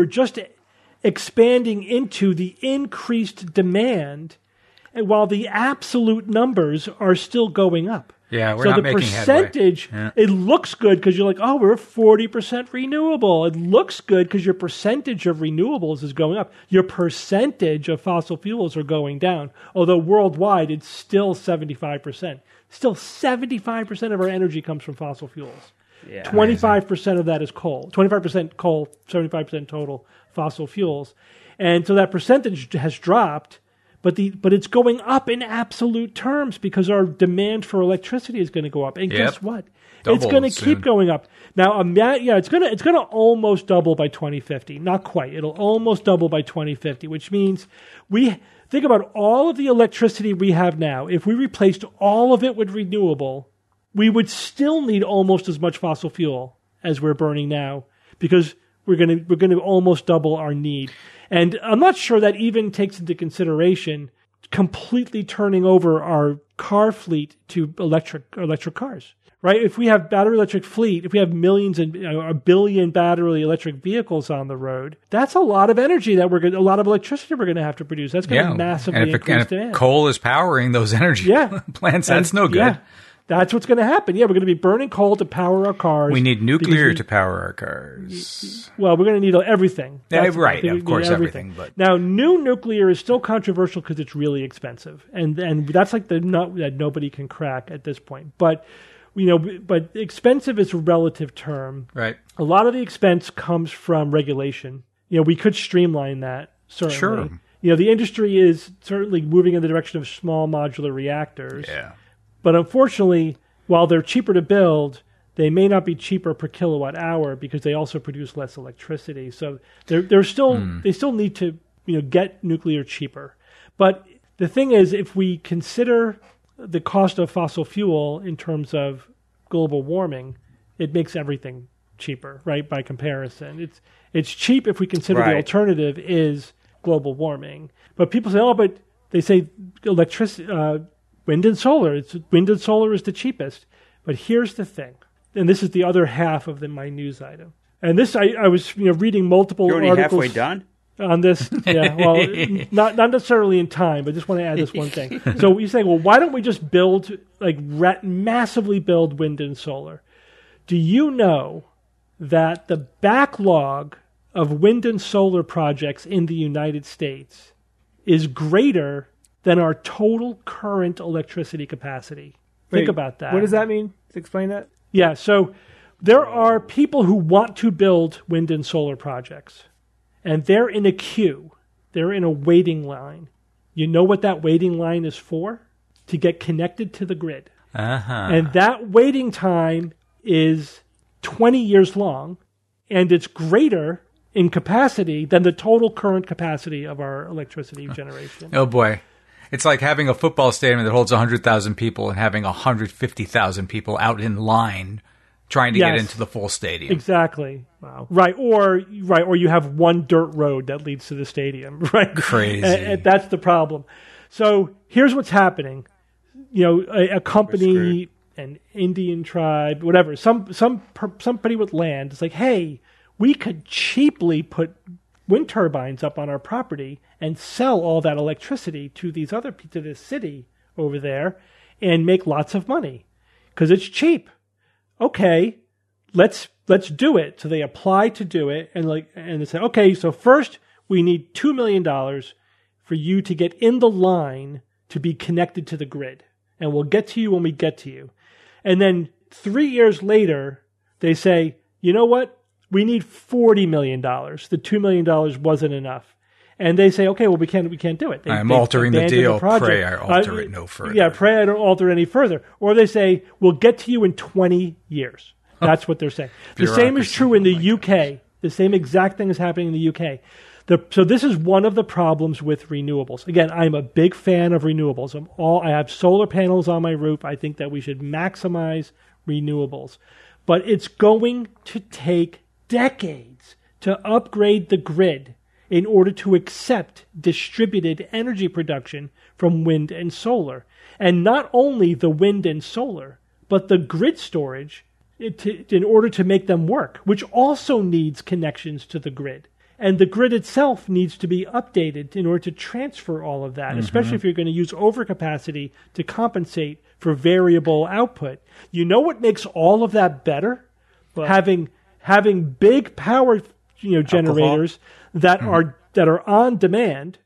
expanding into the increased demand, and while the absolute numbers are still going up. Yeah, we're not making headway. So the percentage, it looks good because you're like, oh, we're 40% renewable. It looks good because your percentage of renewables is going up. Your percentage of fossil fuels are going down. Although worldwide, it's still 75%. Still 75% of our energy comes from fossil fuels. Yeah, 25% of that is coal. 25% coal, 75% total fossil fuels. And so that percentage has dropped. But it's going up in absolute terms because our demand for electricity is going to go up. And guess what? It's going to keep going up. Now, it's going to almost double by 2050. Not quite. It'll almost double by 2050, which means think about all of the electricity we have now. If we replaced all of it with renewable, we would still need almost as much fossil fuel as we're burning now because we're going to almost double our need. And I'm not sure that even takes into consideration completely turning over our car fleet to electric cars, right? If we have battery electric fleet, if we have millions and a billion battery electric vehicles on the road, that's a lot of energy a lot of electricity we're going to have to produce. That's going to massively increase demand. Coal is powering those energy plants. That's no good. Yeah. That's what's going to happen. Yeah, we're going to be burning coal to power our cars. We need nuclear to power our cars. Well, we're going to need everything. Right, of course, everything. But now, new nuclear is still controversial because it's really expensive, and that's like the nut that nobody can crack at this point. But but expensive is a relative term. Right. A lot of the expense comes from regulation. We could streamline that certainly. Sure. The industry is certainly moving in the direction of small modular reactors. Yeah. But unfortunately, while they're cheaper to build, they may not be cheaper per kilowatt hour because they also produce less electricity. So they still need to get nuclear cheaper. But the thing is, if we consider the cost of fossil fuel in terms of global warming, it makes everything cheaper, right? By comparison, it's cheap if we consider the alternative is global warming. But people say, they say electricity. Wind and solar. Wind and solar is the cheapest. But here's the thing, and this is the other half of my news item. And this, I was reading multiple articles. You're halfway done? On this, yeah, well, not necessarily in time, but just want to add this one thing. So you're saying, well, why don't we just build, massively build wind and solar? Do you know that the backlog of wind and solar projects in the United States is greater than our total current electricity capacity? Think about that. What does that mean? Explain that. Yeah, so there are people who want to build wind and solar projects. And they're in a queue. They're in a waiting line. You know what that waiting line is for? To get connected to the grid. Uh-huh. And that waiting time is 20 years long, and it's greater in capacity than the total current capacity of our electricity generation. Oh, boy. It's like having a football stadium that holds 100,000 people and having 150,000 people out in line trying to get into the full stadium. Exactly. Wow. Right. Or you have one dirt road that leads to the stadium. Right. Crazy. And that's the problem. So here's what's happening. A company, an Indian tribe, whatever, somebody with land is like, hey, we could cheaply put wind turbines up on our property and sell all that electricity to this city over there and make lots of money because it's cheap. Okay, let's do it. So they apply to do it, and they say, okay, so first we need $2 million for you to get in the line to be connected to the grid, and we'll get to you when we get to you. And then 3 years later, they say, you know what? We need $40 million. The $2 million wasn't enough. And they say, okay, well, we can't do it. I'm altering the deal. Pray I alter it no further. Yeah, pray I don't alter it any further. Or they say, we'll get to you in 20 years. That's what they're saying. The same is true in the UK. The same exact thing is happening in the UK. So this is one of the problems with renewables. Again, I'm a big fan of renewables. I have solar panels on my roof. I think that we should maximize renewables. But it's going to take decades to upgrade the grid in order to accept distributed energy production from wind and solar. And not only the wind and solar, but the grid storage in order to make them work, which also needs connections to the grid. And the grid itself needs to be updated in order to transfer all of that, especially if you're going to use overcapacity to compensate for variable output. You know what makes all of that better? Well, having big power generators that are on demand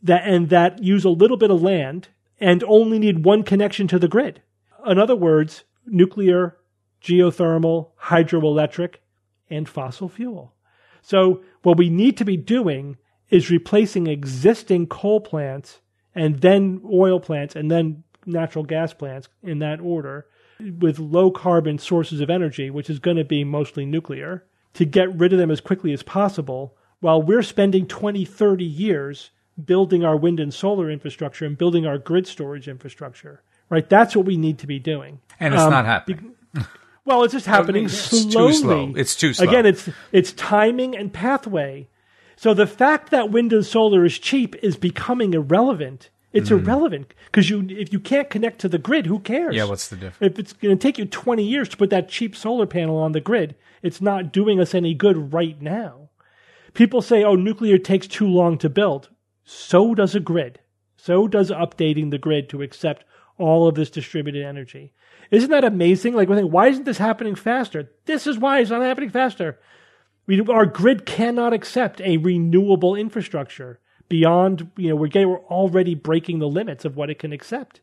that use a little bit of land and only need one connection to the grid. In other words, nuclear, geothermal, hydroelectric, and fossil fuel. So what we need to be doing is replacing existing coal plants and then oil plants and then natural gas plants in that order with low carbon sources of energy, which is going to be mostly nuclear, to get rid of them as quickly as possible while we're spending 20, 30 years building our wind and solar infrastructure and building our grid storage infrastructure. Right? That's what we need to be doing. And it's not happening. Well, it's just happening slowly. It's too slow. It's too slow. Again, it's timing and pathway. So the fact that wind and solar is cheap is becoming irrelevant. It's irrelevant because if you can't connect to the grid, who cares? Yeah, what's the difference? If it's going to take you 20 years to put that cheap solar panel on the grid, it's not doing us any good right now. People say, oh, nuclear takes too long to build. So does a grid. So does updating the grid to accept all of this distributed energy. Isn't that amazing? Like, we think, why isn't this happening faster? This is why it's not happening faster. Our grid cannot accept a renewable infrastructure beyond, we're already breaking the limits of what it can accept.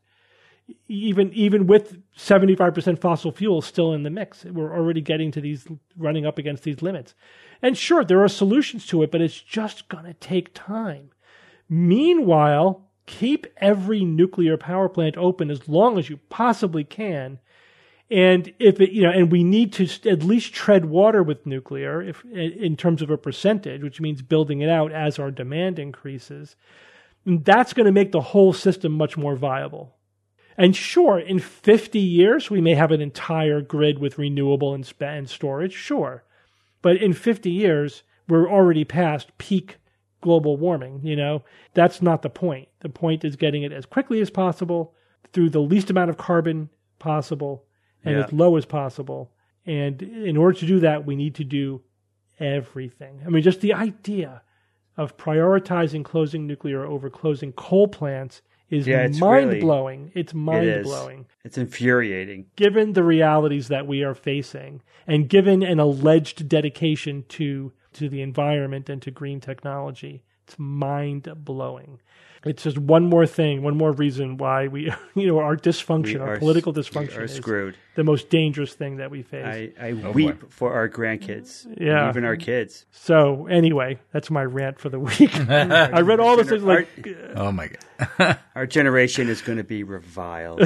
Even with 75% fossil fuel still in the mix, we're already getting to running up against these limits. And sure, there are solutions to it, but it's just going to take time. Meanwhile, keep every nuclear power plant open as long as you possibly can. And and we need to at least tread water with nuclear in terms of a percentage, which means building it out as our demand increases. And that's going to make the whole system much more viable. And sure, in 50 years, we may have an entire grid with renewable and storage, sure. But in 50 years, we're already past peak global warming, That's not the point. The point is getting it as quickly as possible through the least amount of carbon possible and as low as possible. And in order to do that, we need to do everything. I mean, just the idea of prioritizing closing nuclear over closing coal plants is mind-blowing. It's mind-blowing. It's infuriating. Given the realities that we are facing, and given an alleged dedication to the environment and to green technology, it's mind-blowing. It's just one more thing, one more reason why our dysfunction, our political dysfunction is screwed. The most dangerous thing that we face. I weep for our grandkids, and even our kids. So anyway, that's my rant for the week. I read all this things oh my God. Our generation is going to be reviled.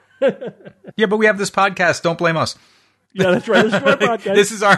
Yeah, but we have this podcast. Don't blame us. Yeah, that's right. This is our podcast.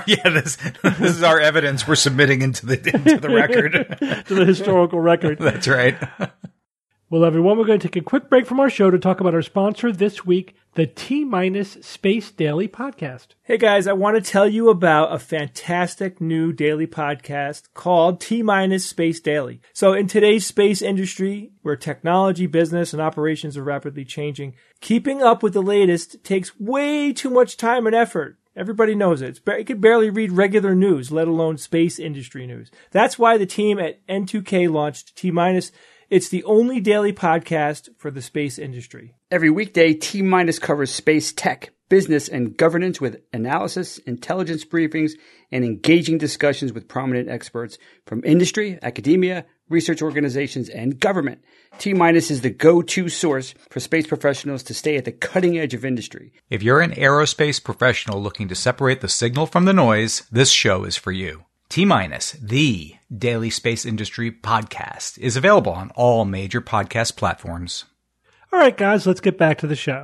This is our evidence we're submitting into the record. To the historical record. That's right. Well, everyone, we're going to take a quick break from our show to talk about our sponsor this week, the T-Minus Space Daily Podcast. Hey guys, I want to tell you about a fantastic new daily podcast called T-Minus Space Daily. So in today's space industry, where technology, business, and operations are rapidly changing, keeping up with the latest takes way too much time and effort. Everybody knows it. You can barely read regular news, let alone space industry news. That's why the team at N2K launched T-Minus. It's the only daily podcast for the space industry. Every weekday, T-Minus covers space tech, business, and governance with analysis, intelligence briefings, and engaging discussions with prominent experts from industry, academia, research organizations, and government. T-Minus is the go-to source for space professionals to stay at the cutting edge of industry. If you're an aerospace professional looking to separate the signal from the noise, this show is for you. T-Minus, the daily space industry podcast, is available on all major podcast platforms. All right, guys, let's get back to the show.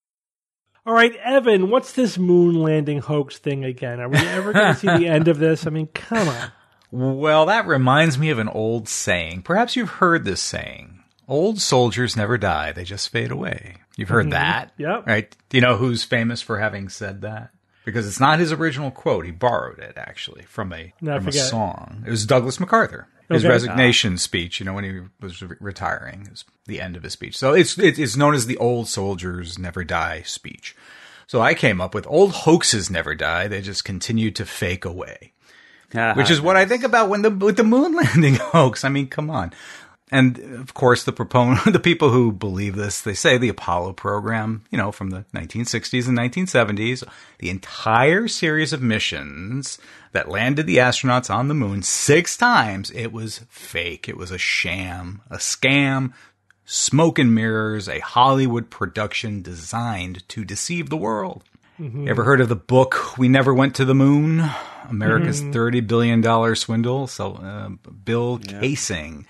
All right, Evan, what's this moon landing hoax thing again? Are we ever going to see the end of this? I mean, come on. Well, that reminds me of an old saying. Perhaps you've heard this saying. Old soldiers never die, they just fade away. You've heard that? Yep. Right? Do you know who's famous for having said that? Because it's not his original quote. He borrowed it, actually, from a song. It was Douglas MacArthur. His resignation speech, when he was retiring, is the end of his speech. So it's known as the Old Soldiers Never Die speech. So I came up with old hoaxes never die. They just continue to fake away. Which is what I think about with the moon landing hoax. I mean, come on. And of course, the people who believe this, they say the Apollo program, from the 1960s and 1970s, the entire series of missions that landed the astronauts on the moon 6 times, it was fake. It was a sham, a scam, smoke and mirrors, a Hollywood production designed to deceive the world. Mm-hmm. Ever heard of the book, We Never Went to the Moon? America's $30 billion swindle? So, Bill Kaysing.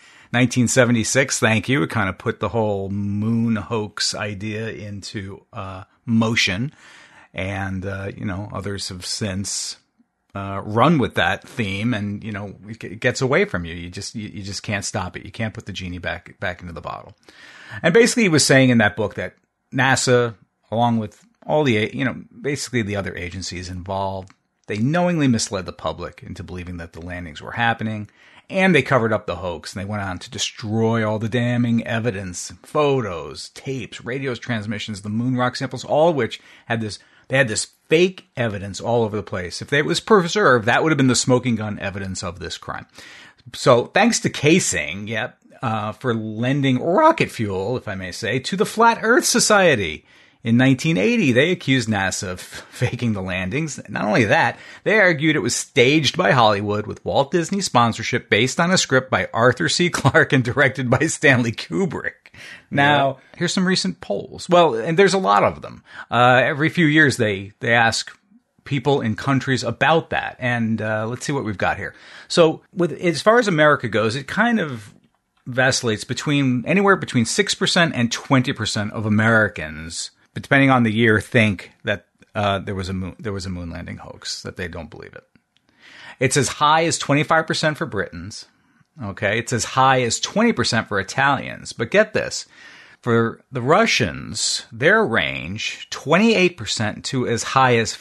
1976, thank you. It kind of put the whole moon hoax idea into motion. And, others have since run with that theme and, it gets away from you. You just can't stop it. You can't put the genie back into the bottle. And basically he was saying in that book that NASA, along with all the, basically the other agencies involved, they knowingly misled the public into believing that the landings were happening. And they covered up the hoax, and they went on to destroy all the damning evidence, photos, tapes, radio transmissions, the moon rock samples, all of which had this fake evidence all over the place. If it was preserved, that would have been the smoking gun evidence of this crime. So thanks to Kaysing, for lending rocket fuel, if I may say, to the Flat Earth Society. In 1980, they accused NASA of faking the landings. Not only that, they argued it was staged by Hollywood with Walt Disney sponsorship based on a script by Arthur C. Clarke and directed by Stanley Kubrick. Now, here's some recent polls. Well, and there's a lot of them. Every few years, they ask people in countries about that. And let's see what we've got here. So as far as America goes, it kind of vacillates anywhere between 6% and 20% of Americans, but depending on the year, think that there was a moon landing hoax, that they don't believe it. It's as high as 25% for Britons. Okay, it's as high as 20% for Italians. But get this, for the Russians, their range 28% to as high as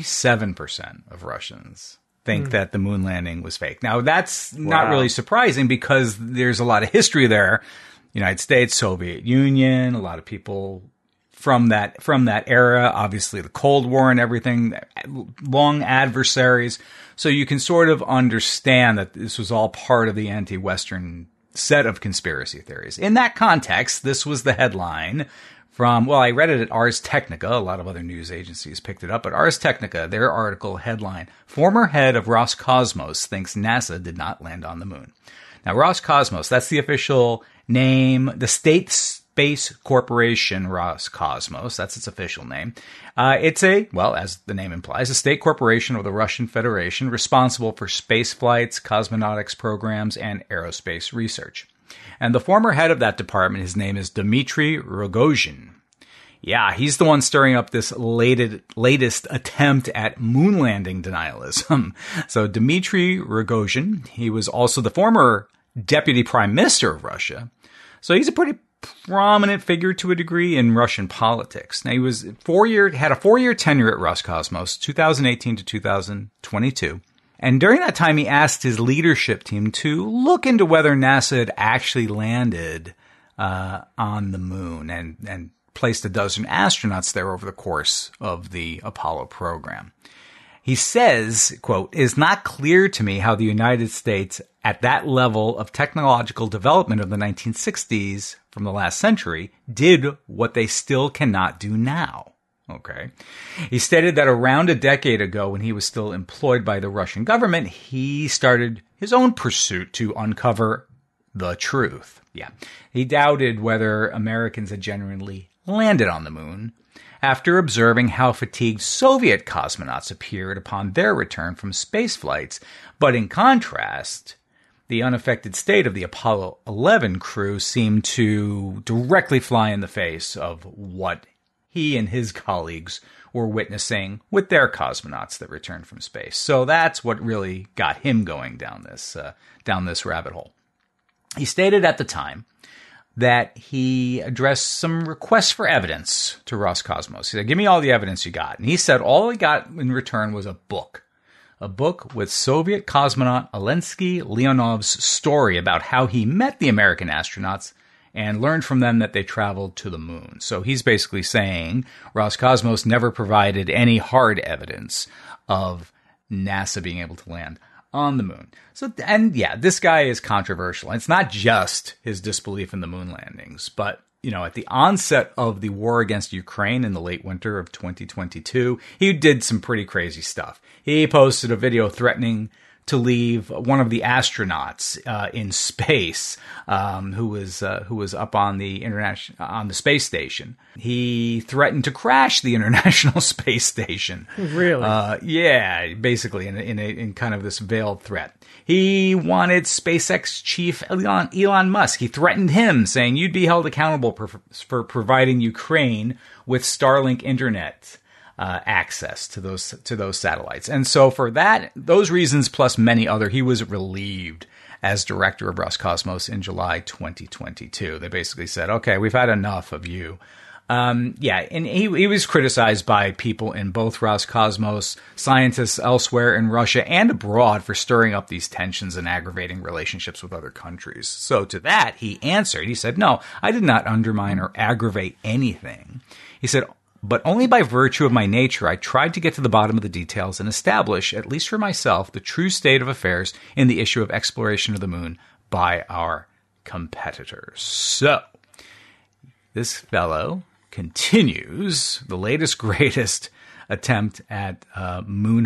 57% of Russians think that the moon landing was fake. Now that's not really surprising because there's a lot of history there. United States, Soviet Union, a lot of people from that era, obviously the Cold War and everything, long adversaries. So you can sort of understand that this was all part of the anti-Western set of conspiracy theories. In that context, this was the headline from, well, I read it at Ars Technica. A lot of other news agencies picked it up, but Ars Technica, their article headline, former head of Roscosmos thinks NASA did not land on the moon. Now, Roscosmos, that's the official name, the State Space Corporation Roscosmos, that's its official name. It's as the name implies, a state corporation of the Russian Federation responsible for space flights, cosmonautics programs, and aerospace research. And the former head of that department, his name is Dmitry Rogozhin. Yeah, he's the one stirring up this latest attempt at moon landing denialism. So Dmitry Rogozhin, he was also the former deputy prime minister of Russia. So he's a pretty prominent figure to a degree in Russian politics. Now, he was had a 4-year tenure at Roscosmos, 2018 to 2022. And during that time, he asked his leadership team to look into whether NASA had actually landed on the moon and placed a dozen astronauts there over the course of the Apollo program. He says, quote, "It is not clear to me how the United States at that level of technological development of the 1960s from the last century did what they still cannot do now." Okay. He stated that around a decade ago, when he was still employed by the Russian government, he started his own pursuit to uncover the truth. Yeah. He doubted whether Americans had genuinely landed on the moon after observing how fatigued Soviet cosmonauts appeared upon their return from space flights. But in contrast, the unaffected state of the Apollo 11 crew seemed to directly fly in the face of what he and his colleagues were witnessing with their cosmonauts that returned from space. So that's what really got him going down this rabbit hole. He stated at the time that he addressed some requests for evidence to Roscosmos. He said, "Give me all the evidence you got." And he said all he got in return was a book with Soviet cosmonaut Alensky Leonov's story about how he met the American astronauts and learned from them that they traveled to the moon. So he's basically saying Roscosmos never provided any hard evidence of NASA being able to land on the moon. So, and yeah, this guy is controversial. It's not just his disbelief in the moon landings, but, you know, at the onset of the war against Ukraine in the late winter of 2022, he did some pretty crazy stuff. He posted a video threatening to leave one of the astronauts in space, who was up on the space station. He threatened to crash the International Space Station. Really? Yeah, basically in kind of this veiled threat. He wanted SpaceX chief Elon Musk. He threatened him, saying you'd be held accountable for providing Ukraine with Starlink internet access to those satellites. And so for those reasons plus many other, he was relieved as director of Roscosmos in July 2022. They basically said, okay, we've had enough of you. And he was criticized by people in both Roscosmos, scientists elsewhere in Russia and abroad for stirring up these tensions and aggravating relationships with other countries. So to that, he answered, he said, "No, I did not undermine or aggravate anything." He said, "But only by virtue of my nature, I tried to get to the bottom of the details and establish, at least for myself, the true state of affairs in the issue of exploration of the moon by our competitors." So, this fellow continues the latest, greatest attempt at moon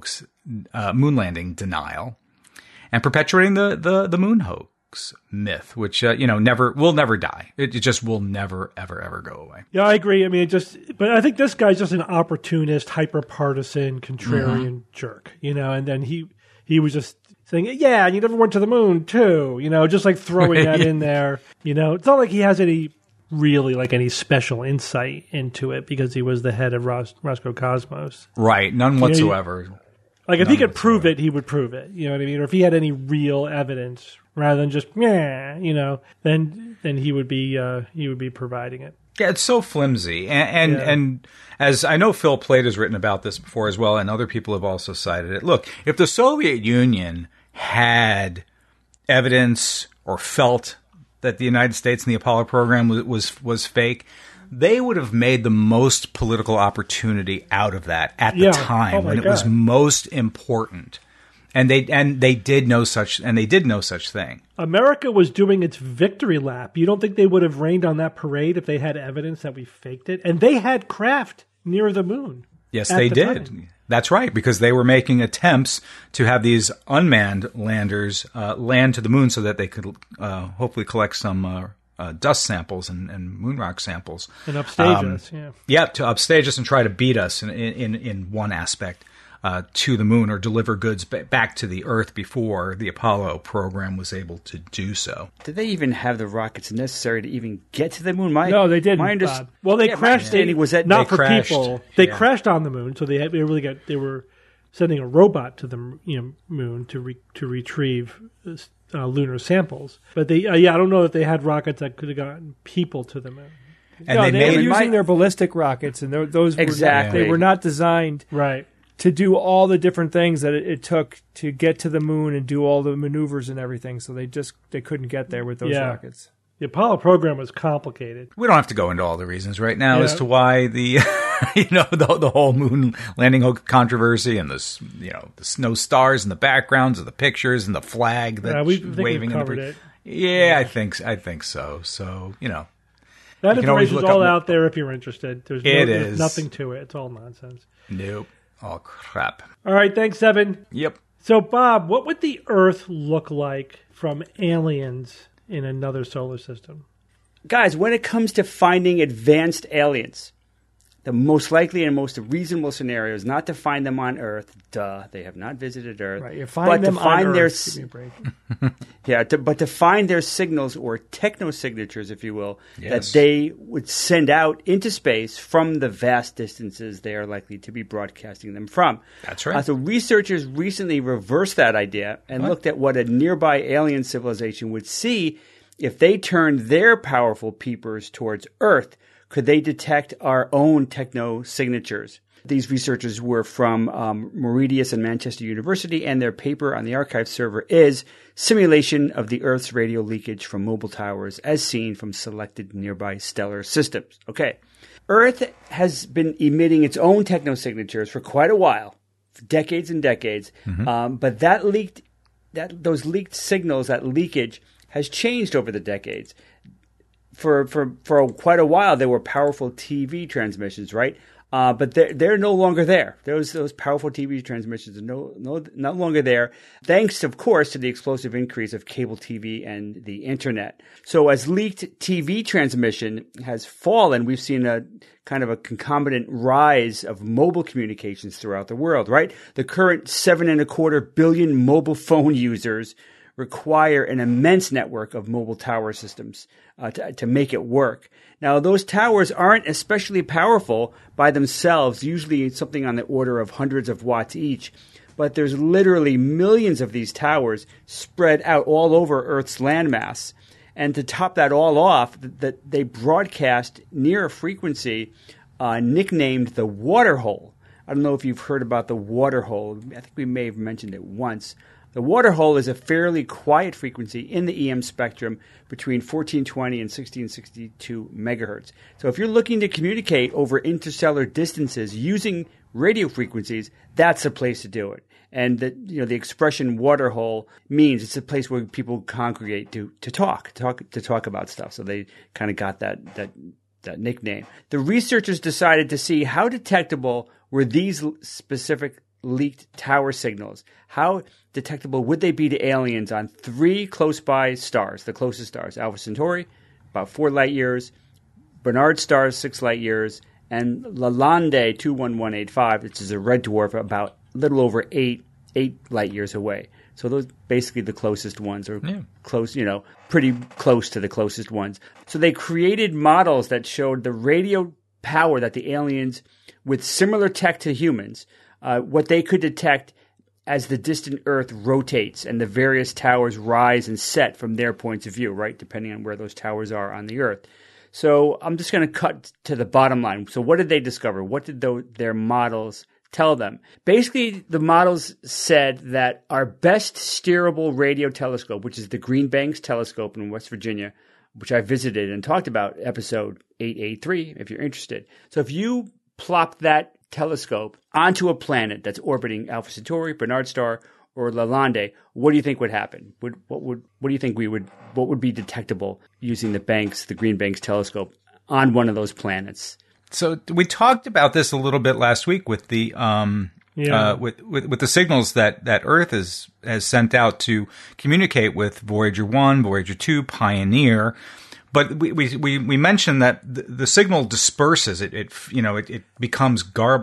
landing denial, and perpetuating the moon hoax myth, which will never die. It just will never ever go away. Yeah, I agree. I mean, but I think this guy's just an opportunist, hyper-partisan, contrarian jerk. And then he was just saying, "Yeah, and you never went to the moon too." Just like throwing that in there. It's not like he has any special insight into it because he was the head of Roscosmos. Right, none whatsoever. If he could prove it, he would prove it. You know what I mean? Or if he had any real evidence, rather than just then he would be providing it. Yeah, it's so flimsy, and as I know, Phil Plait has written about this before as well, and other people have also cited it. Look, if the Soviet Union had evidence or felt that the United States and the Apollo program was fake, they would have made the most political opportunity out of that at the time when it was most important. And they did no such thing. America was doing its victory lap. You don't think they would have rained on that parade if they had evidence that we faked it? And they had craft near the moon. Yes, they did. Time. That's right, because they were making attempts to have these unmanned landers land to the moon so that they could hopefully collect some dust samples and moon rock samples. And upstage us, yeah. Yeah, to upstage us and try to beat us in one aspect to the moon, or deliver goods back to the Earth before the Apollo program was able to do so. Did they even have the rockets necessary to even get to the moon? No, they didn't. Well, they crashed. Was that not for people? They crashed on the moon, so they were sending a robot to the moon to retrieve lunar samples. But I don't know that they had rockets that could have gotten people to the moon. And they were using their ballistic rockets, and those exactly were not designed right to do all the different things that it took to get to the moon and do all the maneuvers and everything. So they couldn't get there with those rockets. The Apollo program was complicated. We don't have to go into all the reasons right now as to why the the whole moon landing controversy and the no stars in the backgrounds of the pictures and the flag that's waving in the I think so. So that information's all out there if you're interested. There's nothing to it. It's all nonsense. Nope. Oh, crap. All right. Thanks, Evan. Yep. So, Bob, what would the Earth look like from aliens in another solar system? Guys, when it comes to finding advanced aliens, the most likely and most reasonable scenario is not to find them on Earth. Duh, they have not visited Earth. Right, you find them on Earth. Give me a break. But to find their signals or technosignatures, if you will, that they would send out into space from the vast distances they are likely to be broadcasting them from. That's right. So researchers recently reversed that idea and looked at what a nearby alien civilization would see if they turned their powerful peepers towards Earth. Could they detect our own technosignatures? These researchers were from Meridius and Manchester University, and their paper on the archive server is Simulation of the Earth's Radio Leakage from Mobile Towers as Seen from Selected Nearby Stellar Systems. Okay. Earth has been emitting its own technosignatures for quite a while, for decades and decades, but those leaked signals, that leakage, has changed over the decades. For quite a while, there were powerful TV transmissions, right? But they're no longer there. Those powerful TV transmissions are no longer there, thanks, of course, to the explosive increase of cable TV and the internet. So as leaked TV transmission has fallen, we've seen a kind of a concomitant rise of mobile communications throughout the world, right? The current 7.25 billion mobile phone users require an immense network of mobile tower systems to make it work. Now, those towers aren't especially powerful by themselves, usually something on the order of hundreds of watts each, but there's literally millions of these towers spread out all over Earth's landmass. And to top that all off, that they broadcast near a frequency nicknamed the water hole. I don't know if you've heard about the water hole. I think we may have mentioned it once. The water hole is a fairly quiet frequency in the EM spectrum between 1420 and 1662 megahertz. So if you're looking to communicate over interstellar distances using radio frequencies, that's the place to do it. And the expression water hole means it's a place where people congregate to talk about stuff. So they kind of got that nickname. The researchers decided to see how detectable were these specific leaked tower signals. How detectable would they be to aliens on 3 close-by stars, the closest stars? Alpha Centauri, about 4 light years, Barnard star, 6 light years, and Lalande 21185, which is a red dwarf about a little over 8 light years away. So those basically the closest ones, or close, pretty close to the closest ones. So they created models that showed the radio power that the aliens with similar tech to humans, what they could detect as the distant Earth rotates and the various towers rise and set from their points of view, right, depending on where those towers are on the Earth. So I'm just going to cut to the bottom line. So what did they discover? What did their models tell them? Basically, the models said that our best steerable radio telescope, which is the Green Banks telescope in West Virginia, which I visited and talked about, episode 883, if you're interested. So if you plop that telescope onto a planet that's orbiting Alpha Centauri, Barnard Star, or Lalande, what do you think would happen? What do you think what would be detectable using the Green Banks telescope on one of those planets? So we talked about this a little bit last week with the with the signals that Earth has sent out to communicate with Voyager 1, Voyager 2, Pioneer. But we mentioned that the signal disperses. It becomes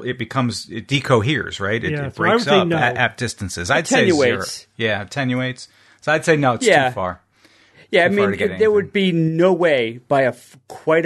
it decoheres, right? It breaks up at distances. I'd say zero. Yeah, attenuates. So I'd say no, it's too far. Yeah, I mean, there would be no way by quite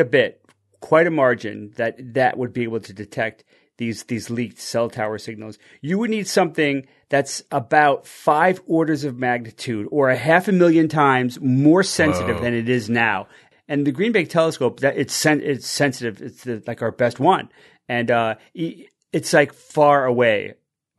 a margin that would be able to detect these leaked cell tower signals. You would need something that's about 5 orders of magnitude or 500,000 times more sensitive than it is now. And the Green Bank telescope, it's sensitive. It's like our best one. And it's like far away,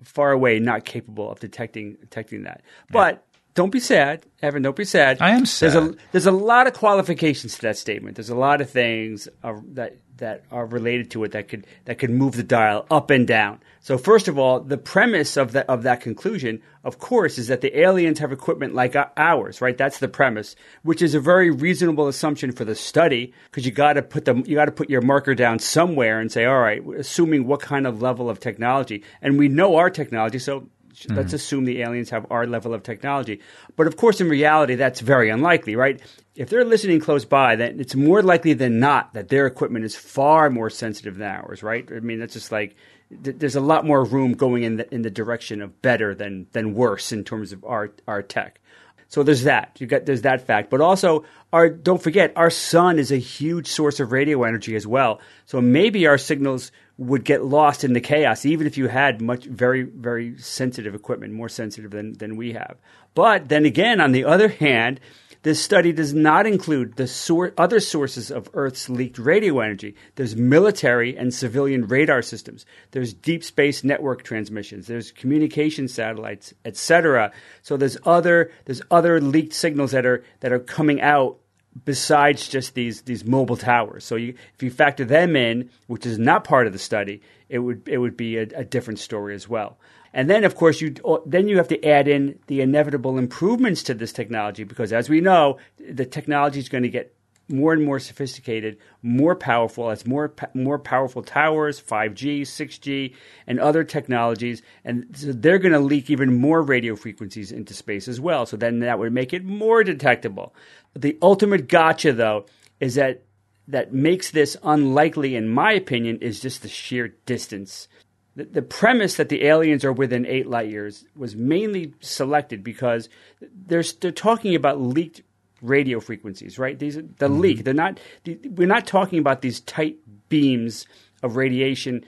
not capable of detecting that. Yeah. But don't be sad, Evan. Don't be sad. I am sad. There's a lot of qualifications to that statement. There's a lot of things that are related to it that could move the dial up and down. So first of all, the premise of that conclusion, of course, is that the aliens have equipment like ours, right? That's the premise, which is a very reasonable assumption for the study, because you got to put your marker down somewhere and say, all right, assuming what kind of level of technology, and we know our technology, so let's assume the aliens have our level of technology. But of course, in reality, that's very unlikely, right? If they're listening close by, then it's more likely than not that their equipment is far more sensitive than ours, right? I mean, that's just like there's a lot more room going in the direction of better than worse in terms of our tech. So there's that. There's that fact. But also, don't forget, our sun is a huge source of radio energy as well. So maybe our signals would get lost in the chaos, even if you had very, very sensitive equipment, more sensitive than we have. But then again, on the other hand, this study does not include the other sources of Earth's leaked radio energy. There's military and civilian radar systems. There's deep space network transmissions. There's communication satellites, etc. So there's other leaked signals that are coming out besides just these mobile towers. So if you factor them in, which is not part of the study, it would be a different story as well. And then, of course, you have to add in the inevitable improvements to this technology, because as we know, the technology is going to get more and more sophisticated, more powerful as more powerful towers, 5G, 6G, and other technologies, and so they're going to leak even more radio frequencies into space as well. So then that would make it more detectable. The ultimate gotcha, though, is that makes this unlikely, in my opinion, is just the sheer distance. The premise that the aliens are within 8 light years was mainly selected because they're talking about leaked radio frequencies, right? These are the leak. We're not talking about these tight beams of radiation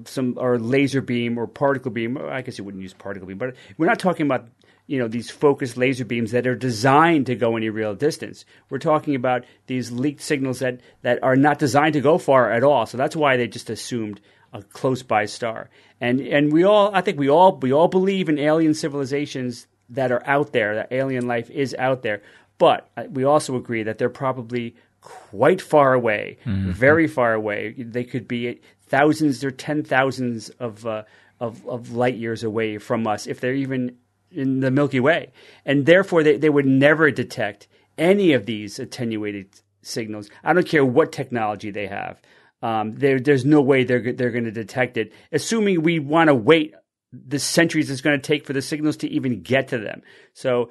or laser beam or particle beam. I guess you wouldn't use particle beam, but we're not talking about these focused laser beams that are designed to go any real distance. We're talking about these leaked signals that are not designed to go far at all. So that's why they just assumed a close by star. And I think we all believe in alien civilizations that are out there, that alien life is out there. But we also agree that they're probably quite far away, very far away. They could be thousands or 10,000s of light years away from us if they're even in the Milky Way. And therefore, they would never detect any of these attenuated signals. I don't care what technology they have. There's no way they're going to detect it, assuming we want to wait the centuries it's going to take for the signals to even get to them. So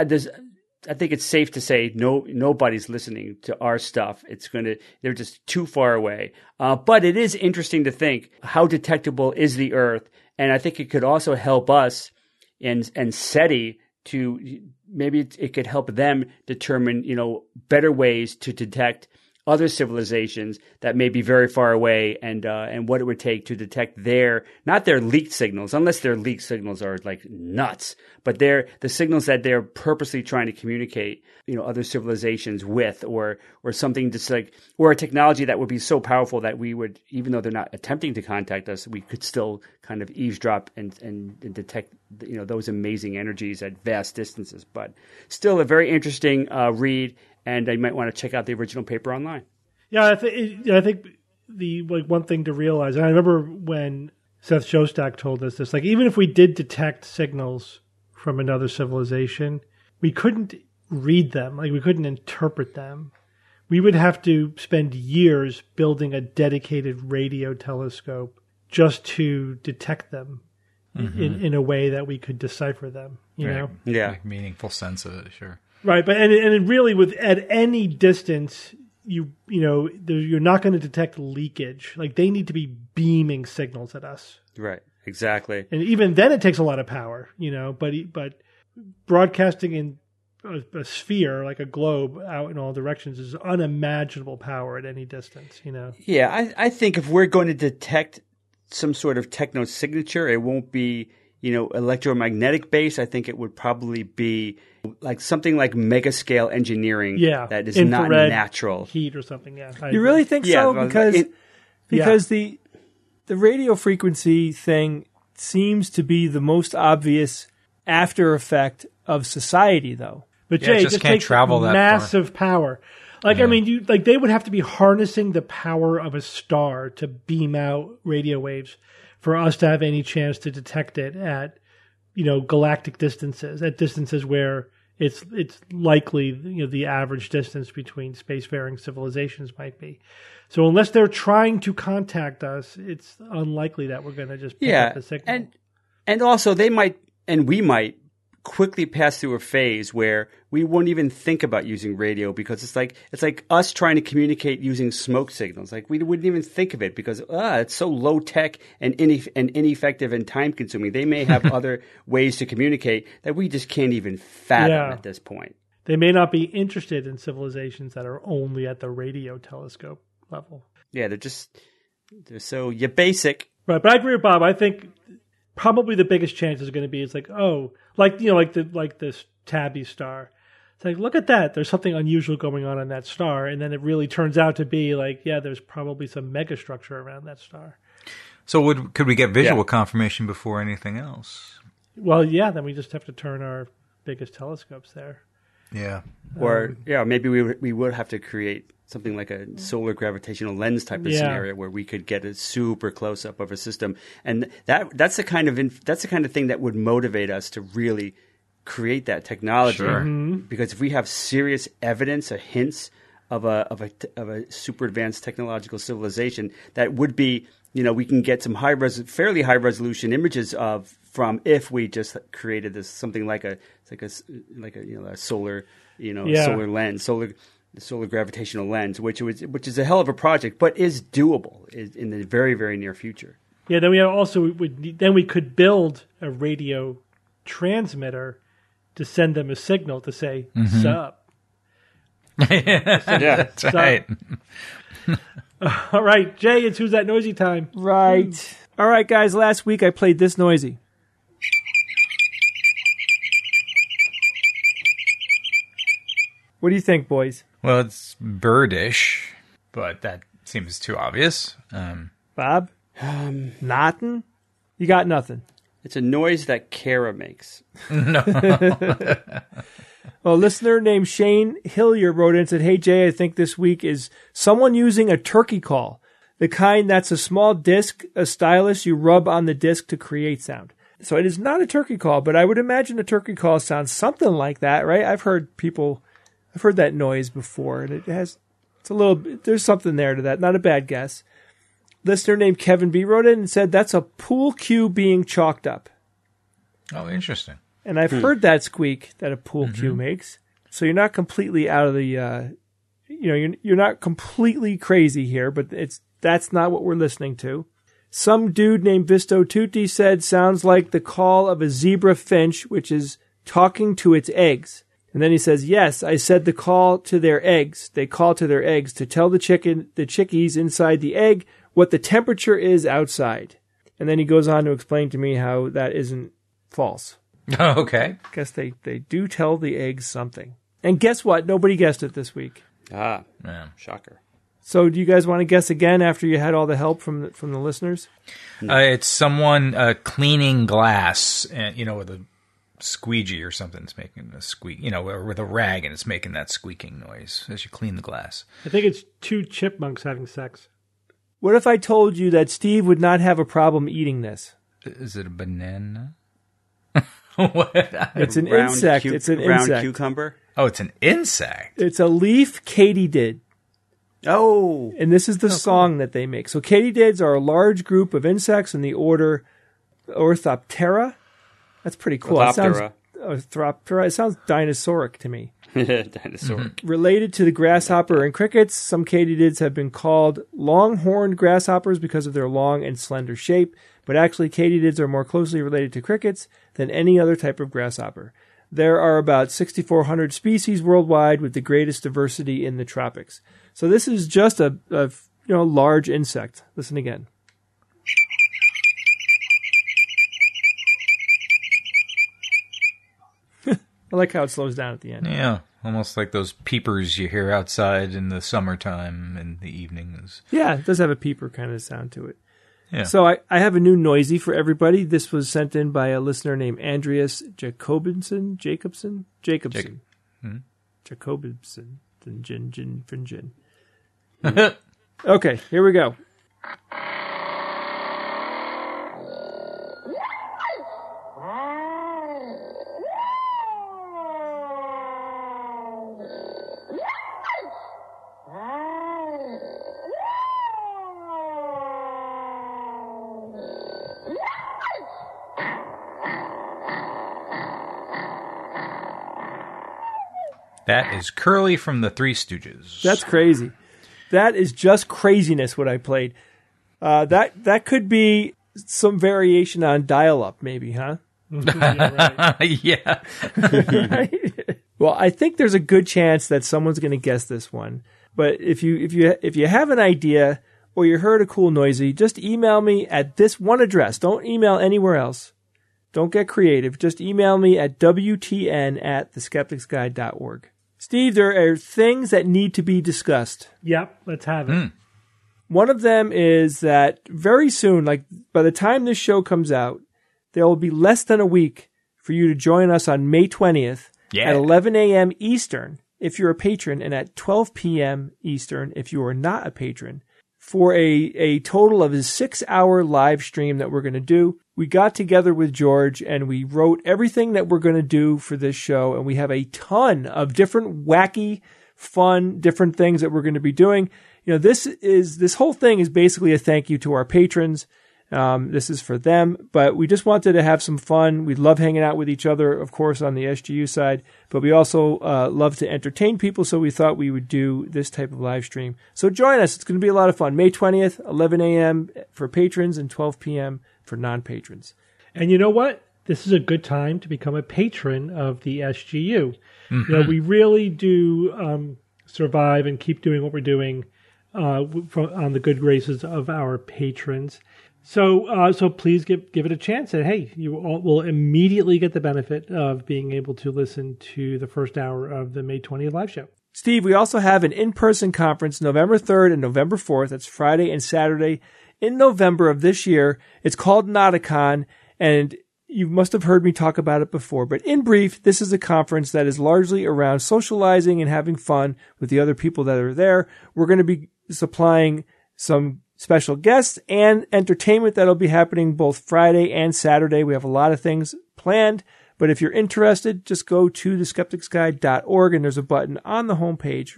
I think it's safe to say nobody's listening to our stuff. They're just too far away. But it is interesting to think how detectable is the Earth, and I think it could also help us and SETI to maybe it could help them determine better ways to detect other civilizations that may be very far away, and what it would take to detect not their leaked signals, unless their leaked signals are like nuts, but the signals that they're purposely trying to communicate, other civilizations with, or something just like, or a technology that would be so powerful that we would, even though they're not attempting to contact us, we could still kind of eavesdrop and detect, those amazing energies at vast distances. But still a very interesting read. and you might want to check out the original paper online. Yeah, I think the one thing to realize, and I remember when Seth Shostak told us this, even if we did detect signals from another civilization, we couldn't read them, we couldn't interpret them. We would have to spend years building a dedicated radio telescope just to detect them in a way that we could decipher them, you know? Yeah. Make meaningful sense of it, sure. Right, but and it really at any distance, you're not going to detect leakage. They need to be beaming signals at us. Right, exactly. And even then it takes a lot of power, but broadcasting in a sphere, like a globe, out in all directions is unimaginable power at any distance, Yeah, I think if we're going to detect some sort of techno signature, it won't be, electromagnetic based. I think it would probably be something like mega scale engineering that is not natural. Heat or something, You really think so? Because the radio frequency thing seems to be the most obvious after effect of society, though. But Jay, it just can't travel that massive power. I mean, they would have to be harnessing the power of a star to beam out radio waves for us to have any chance to detect it at, galactic distances, at distances where it's likely, the average distance between spacefaring civilizations might be. So unless they're trying to contact us, it's unlikely that we're going to just pick up the signal. And also they might, and we might, quickly pass through a phase where we won't even think about using radio because it's like us trying to communicate using smoke signals. We wouldn't even think of it because it's so low tech and ineffective and time consuming. They may have other ways to communicate that we just can't even fathom at this point. They may not be interested in civilizations that are only at the radio telescope level. Yeah, they're so basic. Right, but I agree with Bob. I think probably the biggest chance is going to be like this Tabby star. It's look at that. There's something unusual going on that star, and then it really turns out to be there's probably some megastructure around that star. So could we get visual confirmation before anything else? Well, then we just have to turn our biggest telescopes there. Yeah. Or maybe we would have to create something like a solar gravitational lens type of scenario where we could get a super close up of a system, and that's the kind of thing that would motivate us to really create that technology. Sure. Because if we have serious evidence or hints of a super advanced technological civilization, that would be we can get some fairly high resolution images from if we just created this something like a solar solar lens, solar gravitational lens, which is a hell of a project, but is doable in the very, very near future. Yeah, then we could build a radio transmitter to send them a signal to say sup. That's right. All right, Jay, it's Who's That Noisy time. Right. All right, guys, last week I played this noisy. What do you think, boys? Well, it's birdish, but that seems too obvious. Bob? Nothing? You got nothing. It's a noise that Kara makes. No. Well, a listener named Shane Hillier wrote in and said, "Hey, Jay, I think this week is someone using a turkey call, the kind that's a small disc, a stylus you rub on the disc to create sound." So it is not a turkey call, but I would imagine a turkey call sounds something like that, right? I've heard that noise before, and there's something there to that. Not a bad guess. Listener named Kevin B wrote in and said, "That's a pool cue being chalked up." Oh, interesting. And I've heard that squeak that a pool cue makes. So you're not completely out of the, you're not completely crazy here, but that's not what we're listening to. Some dude named Visto Tutti said, "Sounds like the call of a zebra finch, which is talking to its eggs." And then he says, "Yes, I said the call to their eggs. They call to their eggs to tell the chickies inside the egg what the temperature is outside." And then he goes on to explain to me how that isn't false. Okay. I guess they do tell the eggs something. And guess what? Nobody guessed it this week. Ah, man. Shocker. So do you guys want to guess again after you had all the help from the listeners? It's someone cleaning glass, with a squeegee or something that's making a squeak, or with a rag and it's making that squeaking noise as you clean the glass. I think it's two chipmunks having sex. What if I told you that Steve would not have a problem eating this? Is it a banana? What? It's an insect. It's an round insect. Cucumber? Oh, it's an insect. It's a leaf katydid. Oh. And this is the song that they make. So katydids are a large group of insects in the order Orthoptera. That's pretty cool. Orthoptera. It sounds dinosauric to me. Dinosauric. Related to the grasshopper and crickets, some katydids have been called long-horned grasshoppers because of their long and slender shape, but actually katydids are more closely related to crickets than any other type of grasshopper. There are about 6,400 species worldwide, with the greatest diversity in the tropics. So this is just a large insect. Listen again. I like how it slows down at the end. Yeah, almost like those peepers you hear outside in the summertime in the evenings. Yeah, it does have a peeper kind of sound to it. Yeah. So I have a new noisy for everybody. This was sent in by a listener named Andreas Jacobson. Jacobson. Okay, here we go. That is Curly from the Three Stooges. That's crazy. That is just craziness what I played. That could be some variation on dial-up maybe, huh? Yeah. Well, I think there's a good chance that someone's going to guess this one. But if you have an idea or you heard a cool noisy, just email me at this one address. Don't email anywhere else. Don't get creative. Just email me at wtn@theskepticsguide.org. Steve, there are things that need to be discussed. Yep, let's have it. One of them is that very soon, like by the time this show comes out, there will be less than a week for you to join us on May 20th at 11 a.m. Eastern if you're a patron, and at 12 p.m. Eastern if you are not a patron, for a total of a 6-hour live stream that we're going to do. We got together with George and we wrote everything that we're going to do for this show, and we have a ton of different wacky, fun, different things that we're going to be doing. This whole thing is basically a thank you to our patrons. This is for them, but we just wanted to have some fun. We love hanging out with each other, of course, on the SGU side, but we also love to entertain people, so we thought we would do this type of live stream. So join us. It's going to be a lot of fun. May 20th, 11 a.m. for patrons and 12 p.m. for non-patrons. And you know what? This is a good time to become a patron of the SGU. Mm-hmm. We really do survive and keep doing what we're doing on the good graces of our patrons. So please give it a chance. And hey, you will immediately get the benefit of being able to listen to the first hour of the May 20th live show. Steve, we also have an in-person conference November 3rd and November 4th. That's Friday and Saturday in November of this year. It's called Nauticon, and you must have heard me talk about it before. But in brief, this is a conference that is largely around socializing and having fun with the other people that are there. We're going to be supplying some special guests and entertainment that'll be happening both Friday and Saturday. We have a lot of things planned, but if you're interested, just go to theskepticsguide.org and there's a button on the homepage.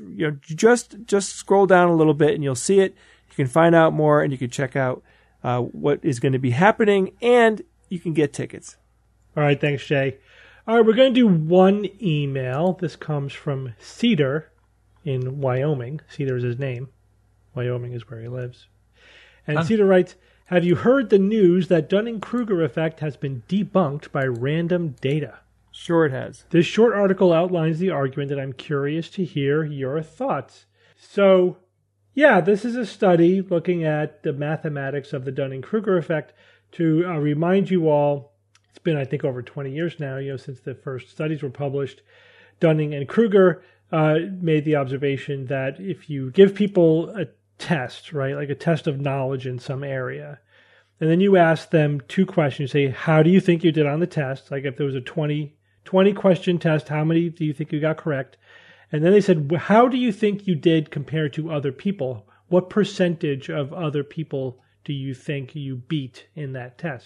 Just scroll down a little bit and you'll see it. You can find out more and you can check out what is going to be happening, and you can get tickets. All right, thanks, Jay. All right, we're going to do one email. This comes from Cedar in Wyoming. Cedar is his name. Wyoming is where he lives. And Cedar writes, have you heard the news that Dunning-Kruger effect has been debunked by random data? Sure it has. This short article outlines the argument, and I'm curious to hear your thoughts. So, yeah, this is a study looking at the mathematics of the Dunning-Kruger effect. To remind you all, it's been, I think, over 20 years now, since the first studies were published. Dunning and Kruger made the observation that if you give people a test, right, like a test of knowledge in some area, And then you ask them 2 questions. Say, how do you think you did on the test? Like if there was a 20 question test, how many do you think you got correct? And then they said, how do you think you did compared to other people? What percentage of other people do you think you beat in that test?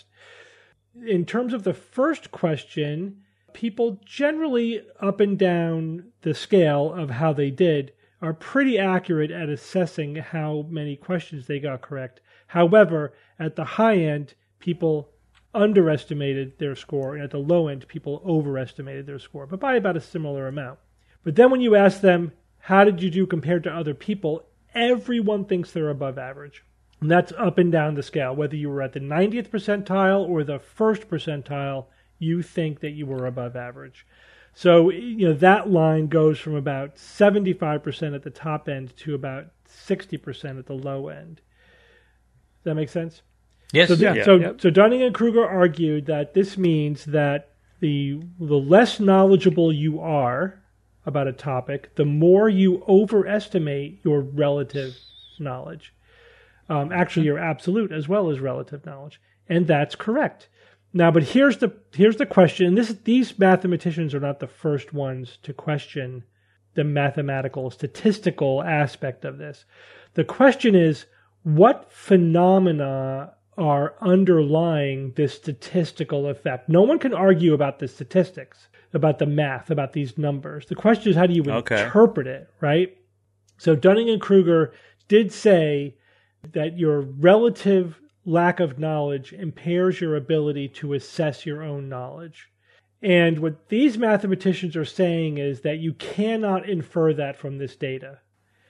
In terms of the first question, people generally up and down the scale of how they did are pretty accurate at assessing how many questions they got correct. However, at the high end, people underestimated their score, and at the low end, people overestimated their score, but by about a similar amount. But then when you ask them, how did you do compared to other people, everyone thinks they're above average. And that's up and down the scale. Whether you were at the 90th percentile or the first percentile, you think that you were above average. So, that line goes from about 75% at the top end to about 60% at the low end. Does that make sense? Yes. So Dunning and Kruger argued that this means that the less knowledgeable you are about a topic, the more you overestimate your relative knowledge. Actually, your absolute as well as relative knowledge. And that's correct. Now, but here's the question. These mathematicians are not the first ones to question the mathematical, statistical aspect of this. The question is, what phenomena are underlying this statistical effect? No one can argue about the statistics, about the math, about these numbers. The question is, how do you interpret it, right? So Dunning and Kruger did say that your relative lack of knowledge impairs your ability to assess your own knowledge. And what these mathematicians are saying is that you cannot infer that from this data.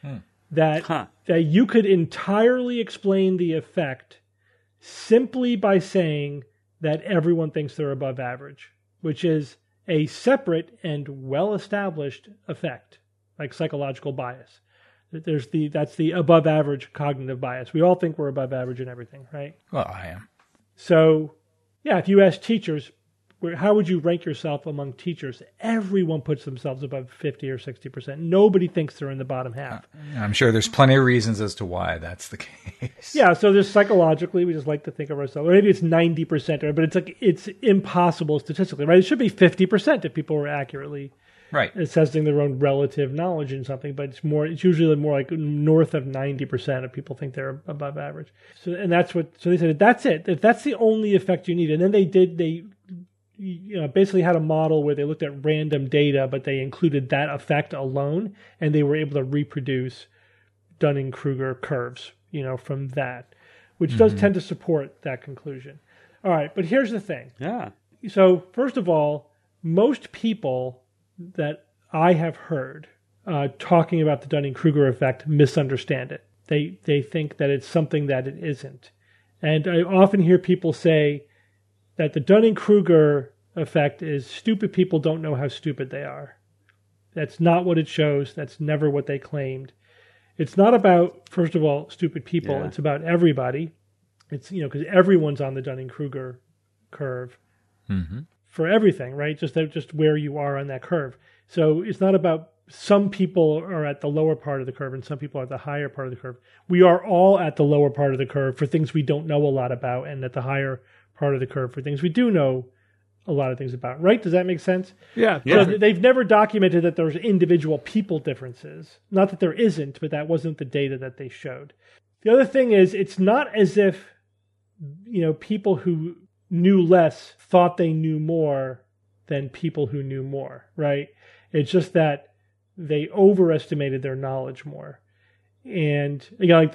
That you could entirely explain the effect simply by saying that everyone thinks they're above average, which is a separate and well-established effect, like psychological bias. That's the above average cognitive bias. We all think we're above average in everything, right? Well, I am. So, if you ask teachers, how would you rank yourself among teachers? Everyone puts themselves above 50 or 60%. Nobody thinks they're in the bottom half. I'm sure there's plenty of reasons as to why that's the case. Yeah, so there's psychologically, we just like to think of ourselves, or maybe it's 90%, but it's impossible statistically, right? It should be 50% if people were accurately assessing their own relative knowledge in something, but it's usually more like north of 90% of people think they're above average. So they said that's it. If that's the only effect you need, and then they basically had a model where they looked at random data, but they included that effect alone, and they were able to reproduce Dunning-Kruger curves, from that, which does tend to support that conclusion. All right, but here's the thing. Yeah. So first of all, most people that I have heard talking about the Dunning-Kruger effect misunderstand it. They think that it's something that it isn't. And I often hear people say that the Dunning-Kruger effect is stupid people don't know how stupid they are. That's not what it shows. That's never what they claimed. It's not about, first of all, stupid people. Yeah. It's about everybody. It's, because everyone's on the Dunning-Kruger curve for everything, right? Just where you are on that curve. So it's not about some people are at the lower part of the curve and some people are at the higher part of the curve. We are all at the lower part of the curve for things we don't know a lot about, and at the higher part of the curve for things we do know a lot of things about, right? Does that make sense? Yeah. So they've never documented that there's individual people differences. Not that there isn't, but that wasn't the data that they showed. The other thing is, it's not as if, people who knew less thought they knew more than people who knew more, right? It's just that they overestimated their knowledge more. And like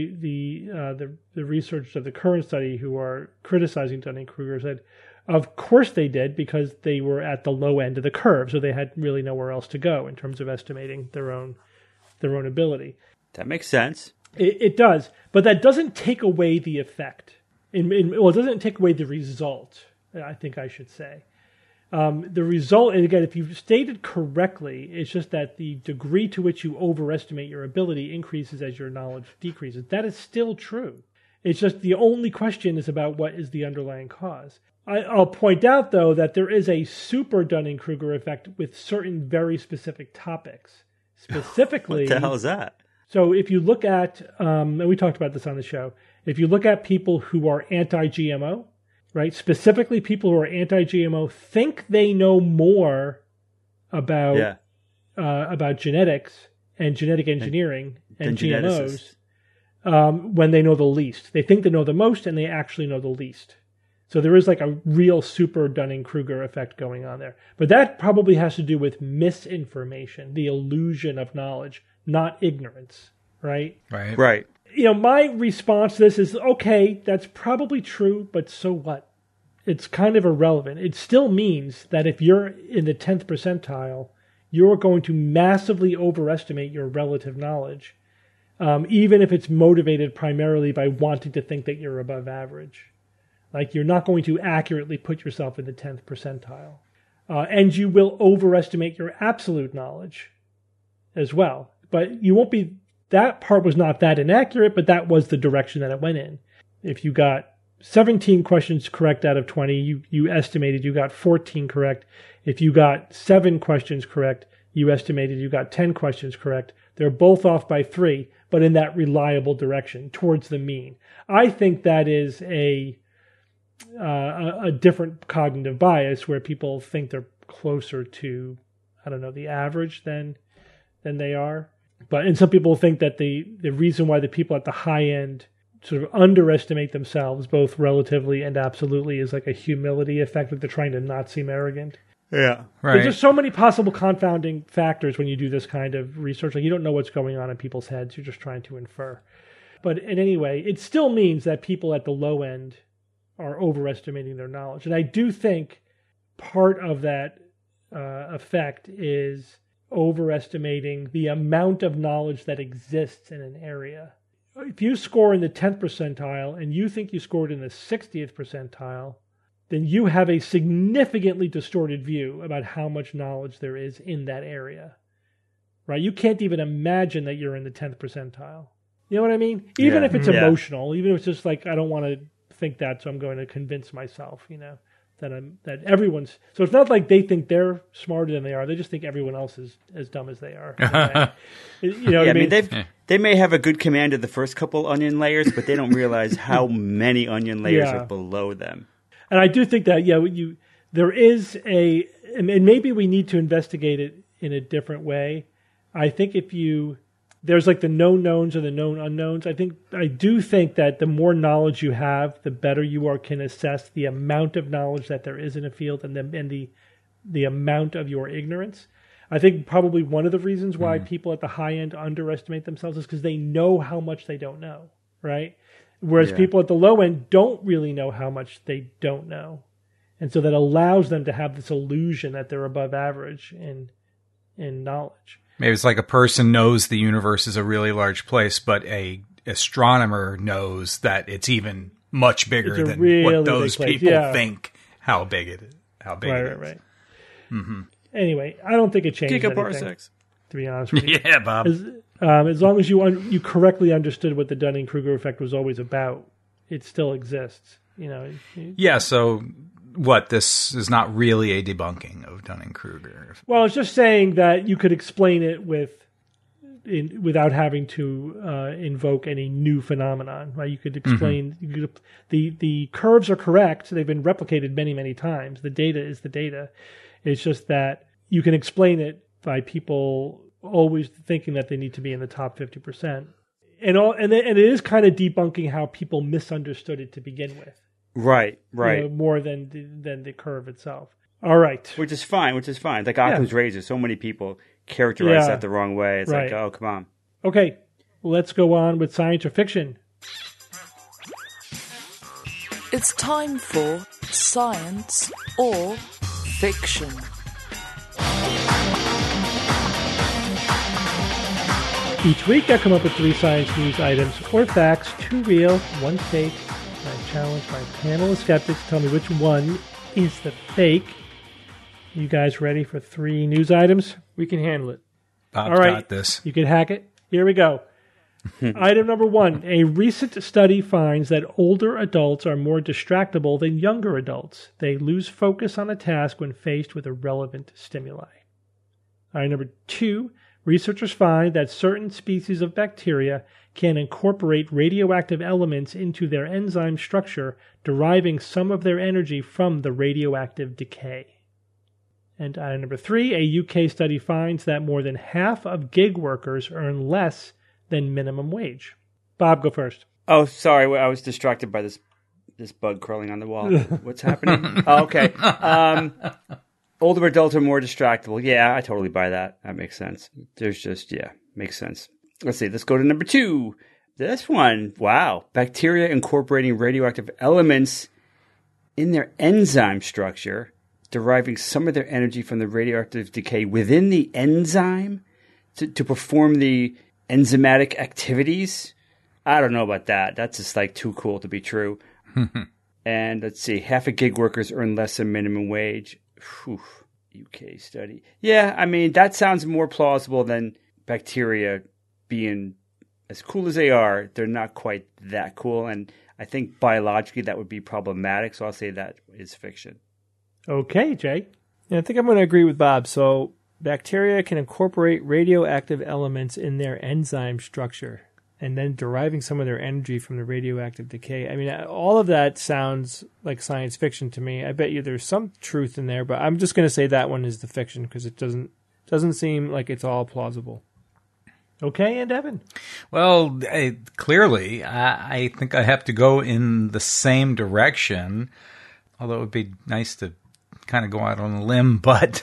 the researchers of the current study who are criticizing Dunning-Kruger said, of course they did, because they were at the low end of the curve, so they had really nowhere else to go in terms of estimating their own ability. That makes sense. It does, but that doesn't take away the effect. It doesn't take away the result, I think I should say. The result, and again, if you've stated correctly, it's just that the degree to which you overestimate your ability increases as your knowledge decreases. That is still true. It's just the only question is about what is the underlying cause. I'll point out, though, that there is a super Dunning-Kruger effect with certain very specific topics. Specifically... What the hell is that? So if you look at, and we talked about this on the show, If you look at people who are anti-GMO, right, specifically people who are anti-GMO think they know more about genetics and genetic engineering and GMOs when they know the least. They think they know the most, and they actually know the least. So there is like a real super Dunning-Kruger effect going on there. But that probably has to do with misinformation, the illusion of knowledge, not ignorance, right? Right. My response to this is, okay, that's probably true, but so what? It's kind of irrelevant. It still means that if you're in the 10th percentile, you're going to massively overestimate your relative knowledge, even if it's motivated primarily by wanting to think that you're above average. Like, you're not going to accurately put yourself in the 10th percentile. And you will overestimate your absolute knowledge as well. But you won't be, that part was not that inaccurate, but that was the direction that it went in. If you got 17 questions correct out of 20, you estimated you got 14 correct. If you got 7 questions correct, you estimated you got 10 questions correct. They're both off by 3, but in that reliable direction, towards the mean. I think that is a different cognitive bias where people think they're closer to, the average than they are. And some people think that the reason why the people at the high end sort of underestimate themselves, both relatively and absolutely, is like a humility effect, like they're trying to not seem arrogant. Yeah, right. There's just so many possible confounding factors when you do this kind of research. Like, you don't know what's going on in people's heads. You're just trying to infer. But in any way, it still means that people at the low end are overestimating their knowledge. And I do think part of that effect is overestimating the amount of knowledge that exists in an area. If you score in the 10th percentile and you think you scored in the 60th percentile, then you have a significantly distorted view about how much knowledge there is in that area. Right? You can't even imagine that you're in the 10th percentile. You know what I mean? Even if it's emotional, even if it's just like, I don't want to think that, so I'm going to convince myself, that everyone's. So it's not like they think they're smarter than they are. They just think everyone else is as dumb as they are. What I mean? They may have a good command of the first couple onion layers, but they don't realize how many onion layers are below them. And I do think that there is and maybe we need to investigate it in a different way. I think there's like the known knowns or the known unknowns. I do think that the more knowledge you have, the better you can assess the amount of knowledge that there is in a field and the amount of your ignorance. I think probably one of the reasons why people at the high end underestimate themselves is because they know how much they don't know, right? Whereas people at the low end don't really know how much they don't know. And so that allows them to have this illusion that they're above average in knowledge. Maybe it's like a person knows the universe is a really large place, but a astronomer knows that it's even much bigger than really what those people think how big it is. Right. Mm-hmm. Anyway, I don't think it changes anything, to be honest with you. Yeah, Bob. As long as you correctly understood what the Dunning-Kruger effect was always about, it still exists. Yeah, so what, this is not really a debunking of Dunning-Kruger? Well, it's just saying that you could explain it without having to invoke any new phenomenon. Right? You could explain the curves are correct. They've been replicated many, many times. The data is the data. It's just that you can explain it by people always thinking that they need to be in the top 50%. And it is kind of debunking how people misunderstood it to begin with. Right. More than the curve itself. All right. Which is fine. Like Occam's razor, so many people characterize that the wrong way. It's like, oh, come on. Okay, let's go on with science or fiction. It's time for science or fiction. Each week I come up with 3 science news items or facts, 2 real, 1 fake. I challenge my panel of skeptics to tell me which one is the fake. You guys ready for 3 news items? We can handle it. Bob's got this. You can hack it. Here we go. Item number 1. A recent study finds that older adults are more distractible than younger adults. They lose focus on a task when faced with irrelevant stimuli. Item number 2. Researchers find that certain species of bacteria can incorporate radioactive elements into their enzyme structure, deriving some of their energy from the radioactive decay. And item number 3, a UK study finds that more than half of gig workers earn less than minimum wage. Bob, go first. Oh, sorry. I was distracted by this bug crawling on the wall. What's happening? Oh, okay. Older adults are more distractible. Yeah, I totally buy that. That makes sense. Makes sense. Let's see. Let's go to number 2. This one. Wow. Bacteria incorporating radioactive elements in their enzyme structure, deriving some of their energy from the radioactive decay within the enzyme to perform the enzymatic activities. I don't know about that. That's just like too cool to be true. And let's see, half of gig workers earn less than minimum wage. Whew. UK study. Yeah, I mean, that sounds more plausible than bacteria being as cool as they are. They're not quite that cool. And I think biologically that would be problematic. So I'll say that is fiction. Okay, Jay. Yeah, I think I'm going to agree with Bob. So bacteria can incorporate radioactive elements in their enzyme structure and then deriving some of their energy from the radioactive decay. I mean, all of that sounds like science fiction to me. I bet you there's some truth in there, but I'm just going to say that one is the fiction because it doesn't seem like it's all plausible. Okay, and Evan? Well, clearly, I think I have to go in the same direction, although it would be nice to kind of go out on a limb. But,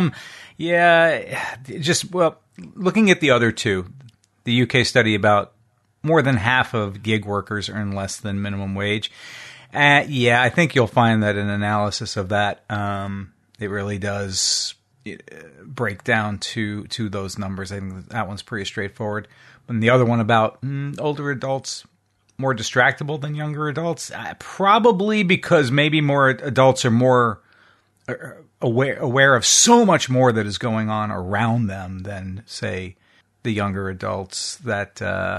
looking at the other two, the UK study about more than half of gig workers earn less than minimum wage. I think you'll find that an analysis of that, it really does break down to those numbers. I think that one's pretty straightforward. And the other one about older adults more distractible than younger adults, probably because maybe more adults are more aware of so much more that is going on around them than, say, the younger adults, that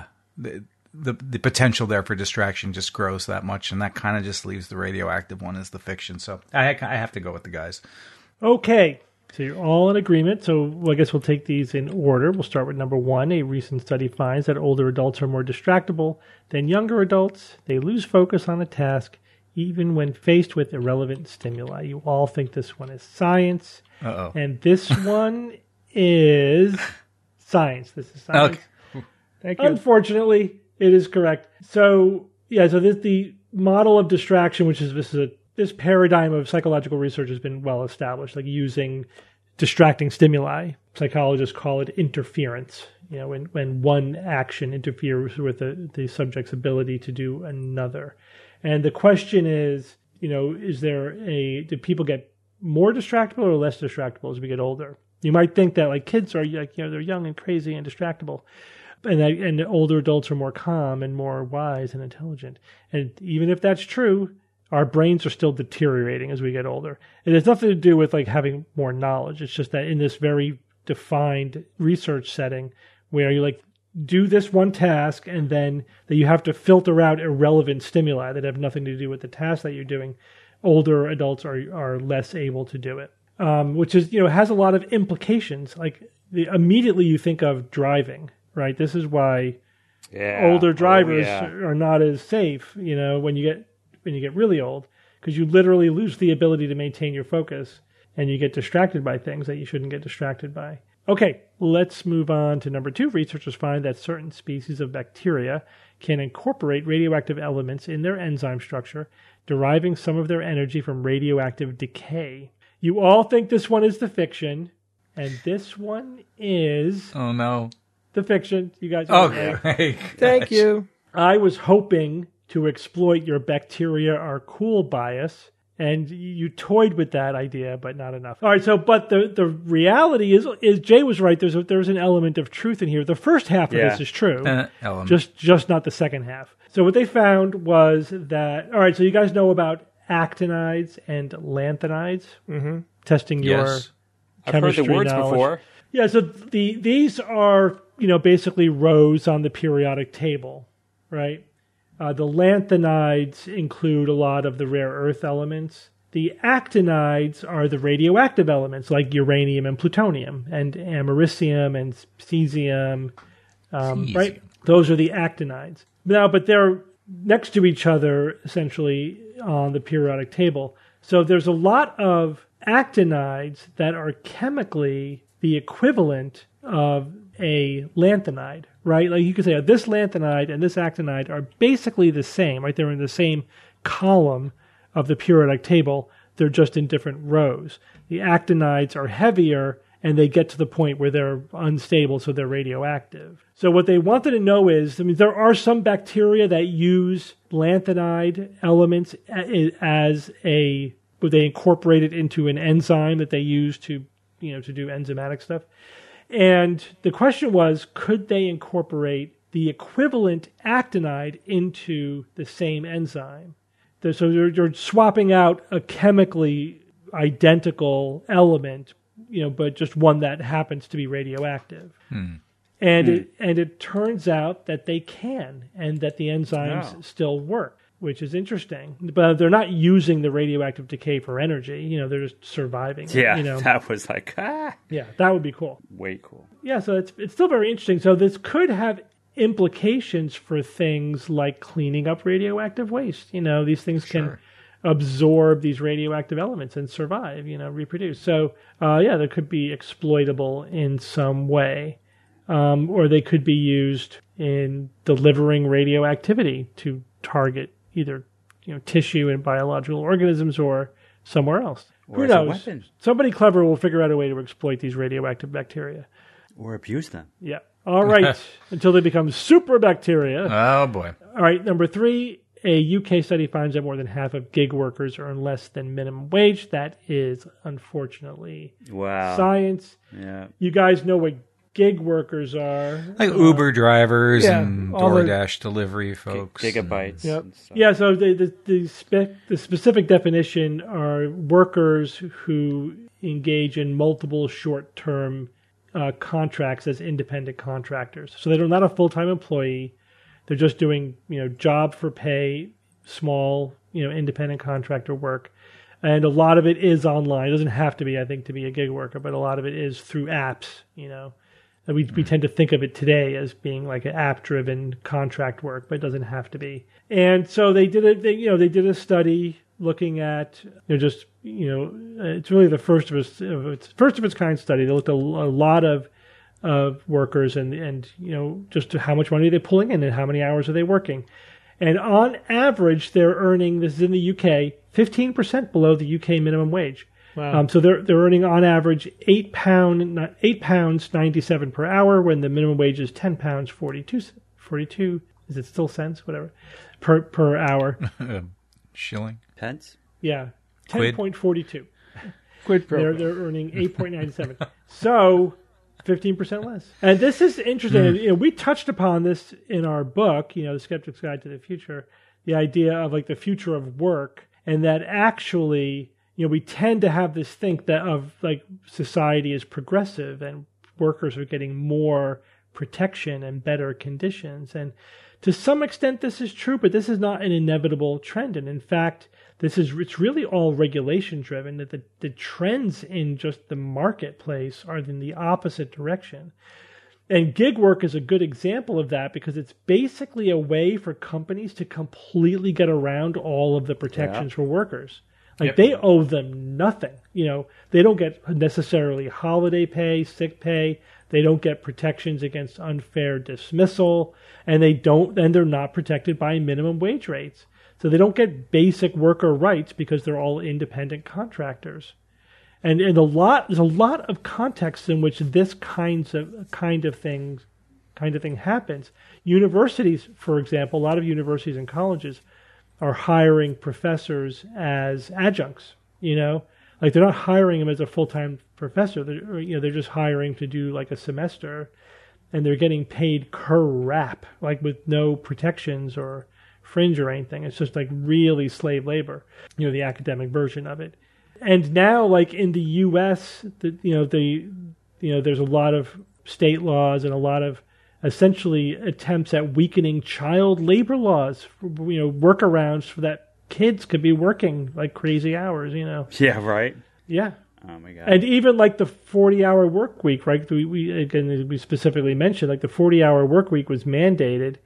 the potential there for distraction just grows that much, and that kind of just leaves the radioactive one as the fiction. So I have to go with the guys. Okay, so you're all in agreement. So I guess we'll take these in order. We'll start with number 1. A recent study finds that older adults are more distractible than younger adults. They lose focus on a task even when faced with irrelevant stimuli. You all think this one is science. Uh-oh. And this one is science. This is science. Okay. Thank you. Unfortunately, it is correct. So the model of distraction, which is this paradigm of psychological research has been well established, like using distracting stimuli. Psychologists call it interference. When one action interferes with the subject's ability to do another. And the question is, do people get more distractible or less distractible as we get older? You might think that like kids are they're young and crazy and distractible, and older adults are more calm and more wise and intelligent. And even if that's true, our brains are still deteriorating as we get older. It has nothing to do with like having more knowledge. It's just that in this very defined research setting where you like do this one task and then that you have to filter out irrelevant stimuli that have nothing to do with the task that you're doing, older adults are less able to do it. Which is, has a lot of implications. Like immediately you think of driving, right? This is why older drivers are not as safe, when you get really old, because you literally lose the ability to maintain your focus and you get distracted by things that you shouldn't get distracted by. Okay, let's move on to number 2. Researchers find that certain species of bacteria can incorporate radioactive elements in their enzyme structure, deriving some of their energy from radioactive decay. You all think this one is the fiction, and this one is... Oh, no. The fiction. You guys okay. Thank you. I was hoping to exploit your bacteria are cool bias, and you toyed with that idea, but not enough. All right, but the reality is Jay was right. There's an element of truth in here. The first half of this is true, just not the second half. So what they found was that, all right, so you guys know about actinides and lanthanides? Mm-hmm. Testing your chemistry I've heard the words knowledge. Before. Yeah, so these are, basically rows on the periodic table, right? The lanthanides include a lot of the rare earth elements. The actinides are the radioactive elements like uranium and plutonium and americium and cesium, right? Those are the actinides. Now, but they're next to each other, essentially, on the periodic table. So there's a lot of actinides that are chemically the equivalent of a lanthanide, right? Like you could say this lanthanide and this actinide are basically the same, right? They're in the same column of the periodic table. They're just in different rows. The actinides are heavier, and they get to the point where they're unstable, so they're radioactive. So what they wanted to know is, there are some bacteria that use lanthanide elements as they incorporate it into an enzyme that they use to do enzymatic stuff. And the question was, could they incorporate the equivalent actinide into the same enzyme? So you're swapping out a chemically identical element, but just one that happens to be radioactive. And it turns out that they can, and that the enzymes still work, which is interesting. But they're not using the radioactive decay for energy. They're just surviving. Yeah, that was like, Yeah, that would be cool. Way cool. Yeah, so it's still very interesting. So this could have implications for things like cleaning up radioactive waste. These things can absorb these radioactive elements and survive, reproduce. So, they could be exploitable in some way. Or they could be used in delivering radioactivity to target either, tissue and biological organisms or somewhere else. Or who knows? Somebody clever will figure out a way to exploit these radioactive bacteria. Or abuse them. Yeah. All right. Until they become super bacteria. Oh, boy. All right. Number 3, a UK study finds that more than half of gig workers earn less than minimum wage. That is, unfortunately, science. Yeah. You guys know what gig workers are. Like Uber drivers and DoorDash delivery folks. Gigabytes. Yep. Yeah, so the specific definition are workers who engage in multiple short-term contracts as independent contractors. So they're not a full-time employee. They're just doing, job for pay, small, independent contractor work. And a lot of it is online. It doesn't have to be, I think, to be a gig worker, but a lot of it is through apps, We tend to think of it today as being like an app-driven contract work, but it doesn't have to be. And so they did a study looking at it's really the first of its kind study. They looked at a lot of workers and just how much money they're pulling in and how many hours are they working. And on average, they're earning, this is in the UK, 15% below the UK minimum wage. Wow. So they're earning on average £8.97 per hour when the minimum wage is £10.42. Is it still cents? Whatever per hour. Shilling. Pence. Yeah, 10.42. Quid pro. They're earning 8.97. So 15% less. And this is interesting. We touched upon this in our book, The Skeptic's Guide to the Future. The idea of like the future of work, and that actually, we tend to have this think that of like society is progressive and workers are getting more protection and better conditions. And to some extent, this is true, but this is not an inevitable trend. And in fact, it's really all regulation driven, that the trends in just the marketplace are in the opposite direction. And gig work is a good example of that because it's basically a way for companies to completely get around all of the protections for workers. Like they owe them nothing. They don't get necessarily holiday pay, sick pay. They don't get protections against unfair dismissal, and they're not protected by minimum wage rates. So they don't get basic worker rights because they're all independent contractors. And there's a lot of contexts in which this kind of thing happens. Universities, for example, a lot of universities and colleges are hiring professors as adjuncts. Like they're not hiring them as a full-time professor. They're just hiring to do like a semester, and they're getting paid crap, like with no protections or fringe or anything. It's just like really slave labor. The academic version of it. And now, like in the U.S., there's a lot of state laws and a lot of essentially attempts at weakening child labor laws, workarounds for that kids could be working like crazy hours, Yeah, right. Yeah. Oh my God! And even like the 40-hour work week, right? We specifically mentioned like the 40-hour work week was mandated,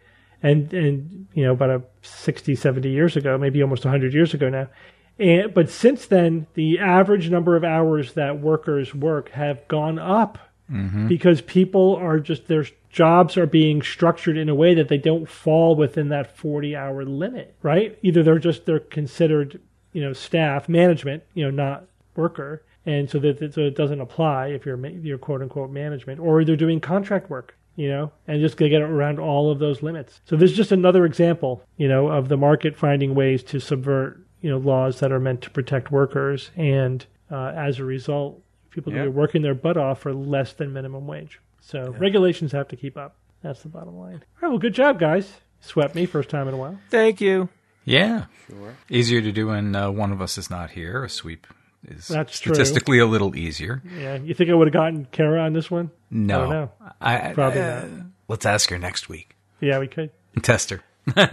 and about 60, 70 years ago, maybe almost 100 years ago now. But since then, the average number of hours that workers work have gone up because people are their jobs are being structured in a way that they don't fall within that 40-hour limit, right? Either they're considered, staff management, not worker. And so it doesn't apply if you're quote unquote management, or they're doing contract work, and just going to get around all of those limits. So there's just another example, of the market finding ways to subvert, laws that are meant to protect workers. And as a result, people are working their butt off for less than minimum wage. So regulations have to keep up. That's the bottom line. All right, well, good job, guys. Swept me first time in a while. Thank you. Yeah. Sure. Easier to do when one of us is not here. A sweep is That's statistically true. a little easier. Yeah. You think I would have gotten Kara on this one? No. I don't know. Probably not. Let's ask her next week. Yeah, we could. Test her.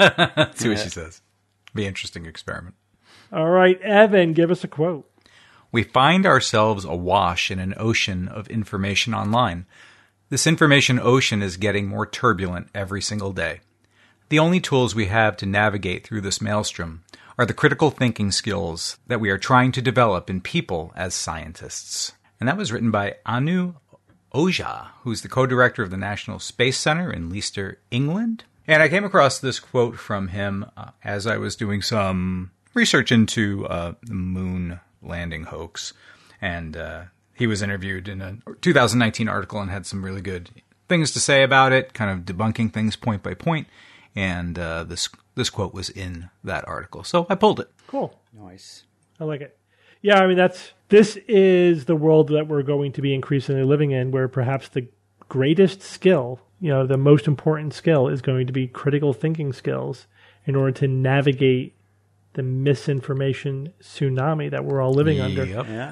See what she says. Be an interesting experiment. All right, Evan, give us a quote. We find ourselves awash in an ocean of information online. This information ocean is getting more turbulent every single day. The only tools we have to navigate through this maelstrom are the critical thinking skills that we are trying to develop in people as scientists. And that was written by Anu Ojha, who's the co-director of the National Space Center in Leicester, England. And I came across this quote from him as I was doing some research into the moon landing hoax. And he was interviewed in a 2019 article and had some really good things to say about it, kind of debunking things point by point. And this quote was in that article. So I pulled it. Cool. Nice. I like it. Yeah, I mean, this is the world that we're going to be increasingly living in, where perhaps the greatest skill, the most important skill is going to be critical thinking skills in order to navigate the misinformation tsunami that we're all living under. Yeah.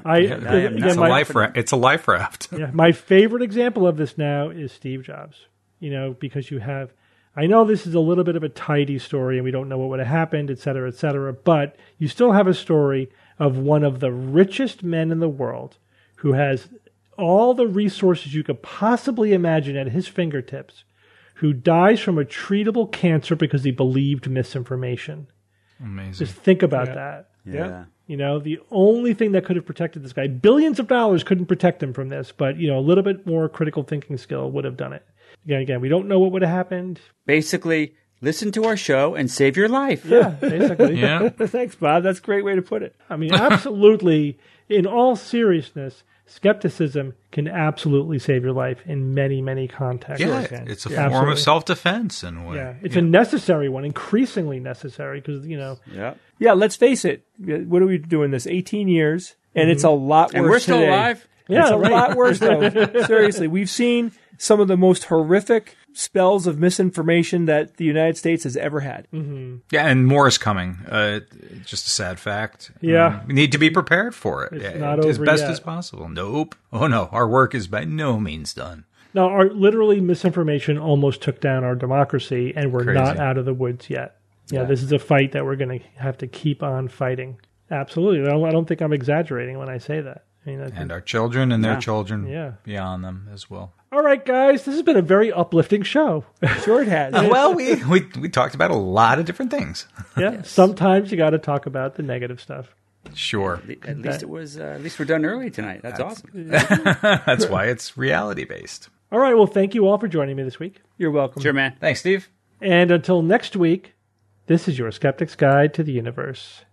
It's a life raft. Yeah, my favorite example of this now is Steve Jobs. Because I know this is a little bit of a tidy story and we don't know what would have happened, et cetera, but you still have a story of one of the richest men in the world who has all the resources you could possibly imagine at his fingertips, who dies from a treatable cancer because he believed misinformation. Amazing. Just think about that. Yeah. The only thing that could have protected this guy, billions of dollars couldn't protect him from this, but, a little bit more critical thinking skill would have done it. Again, we don't know what would have happened. Basically, listen to our show and save your life. Yeah, basically. Yeah. Thanks, Bob. That's a great way to put it. I mean, absolutely, in all seriousness, skepticism can absolutely save your life in many, many contexts. Yeah, it's a form of self-defense in a way. Yeah, it's a necessary one, increasingly necessary, because, Yeah, let's face it. What are we doing this? 18 years, and it's a lot worse and we're still today. alive? Yeah, it's a lot worse, though. Seriously, we've seen some of the most horrific spells of misinformation that the United States has ever had. Mm-hmm. Yeah, and more is coming. Just a sad fact. Yeah. We need to be prepared for it. It's not as over best yet. as possible. Nope. Oh, no. Our work is by no means done. No, literally misinformation almost took down our democracy, and we're not out of the woods yet. Yeah, this is a fight that we're going to have to keep on fighting. Absolutely. I don't think I'm exaggerating when I say that. And our children and their children beyond them as well. All right, guys, this has been a very uplifting show. Sure it has. Well, we talked about a lot of different things. Yeah, yes. Sometimes you got to talk about the negative stuff. Sure. At least we're done early tonight. That's awesome. That's why it's reality based. All right, well, thank you all for joining me this week. You're welcome. Sure, man. Thanks, Steve. And until next week, this is your Skeptic's Guide to the Universe.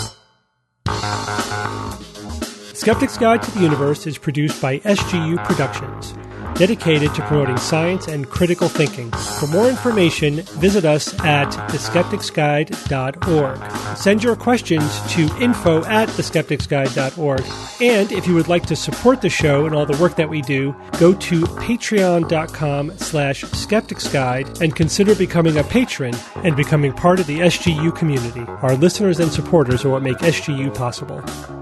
Skeptic's Guide to the Universe is produced by SGU Productions, dedicated to promoting science and critical thinking. For more information, visit us at theskepticsguide.org. Send your questions to info@theskepticsguide.org. And if you would like to support the show and all the work that we do, go to patreon.com/skepticsguide and consider becoming a patron and becoming part of the SGU community. Our listeners and supporters are what make SGU possible.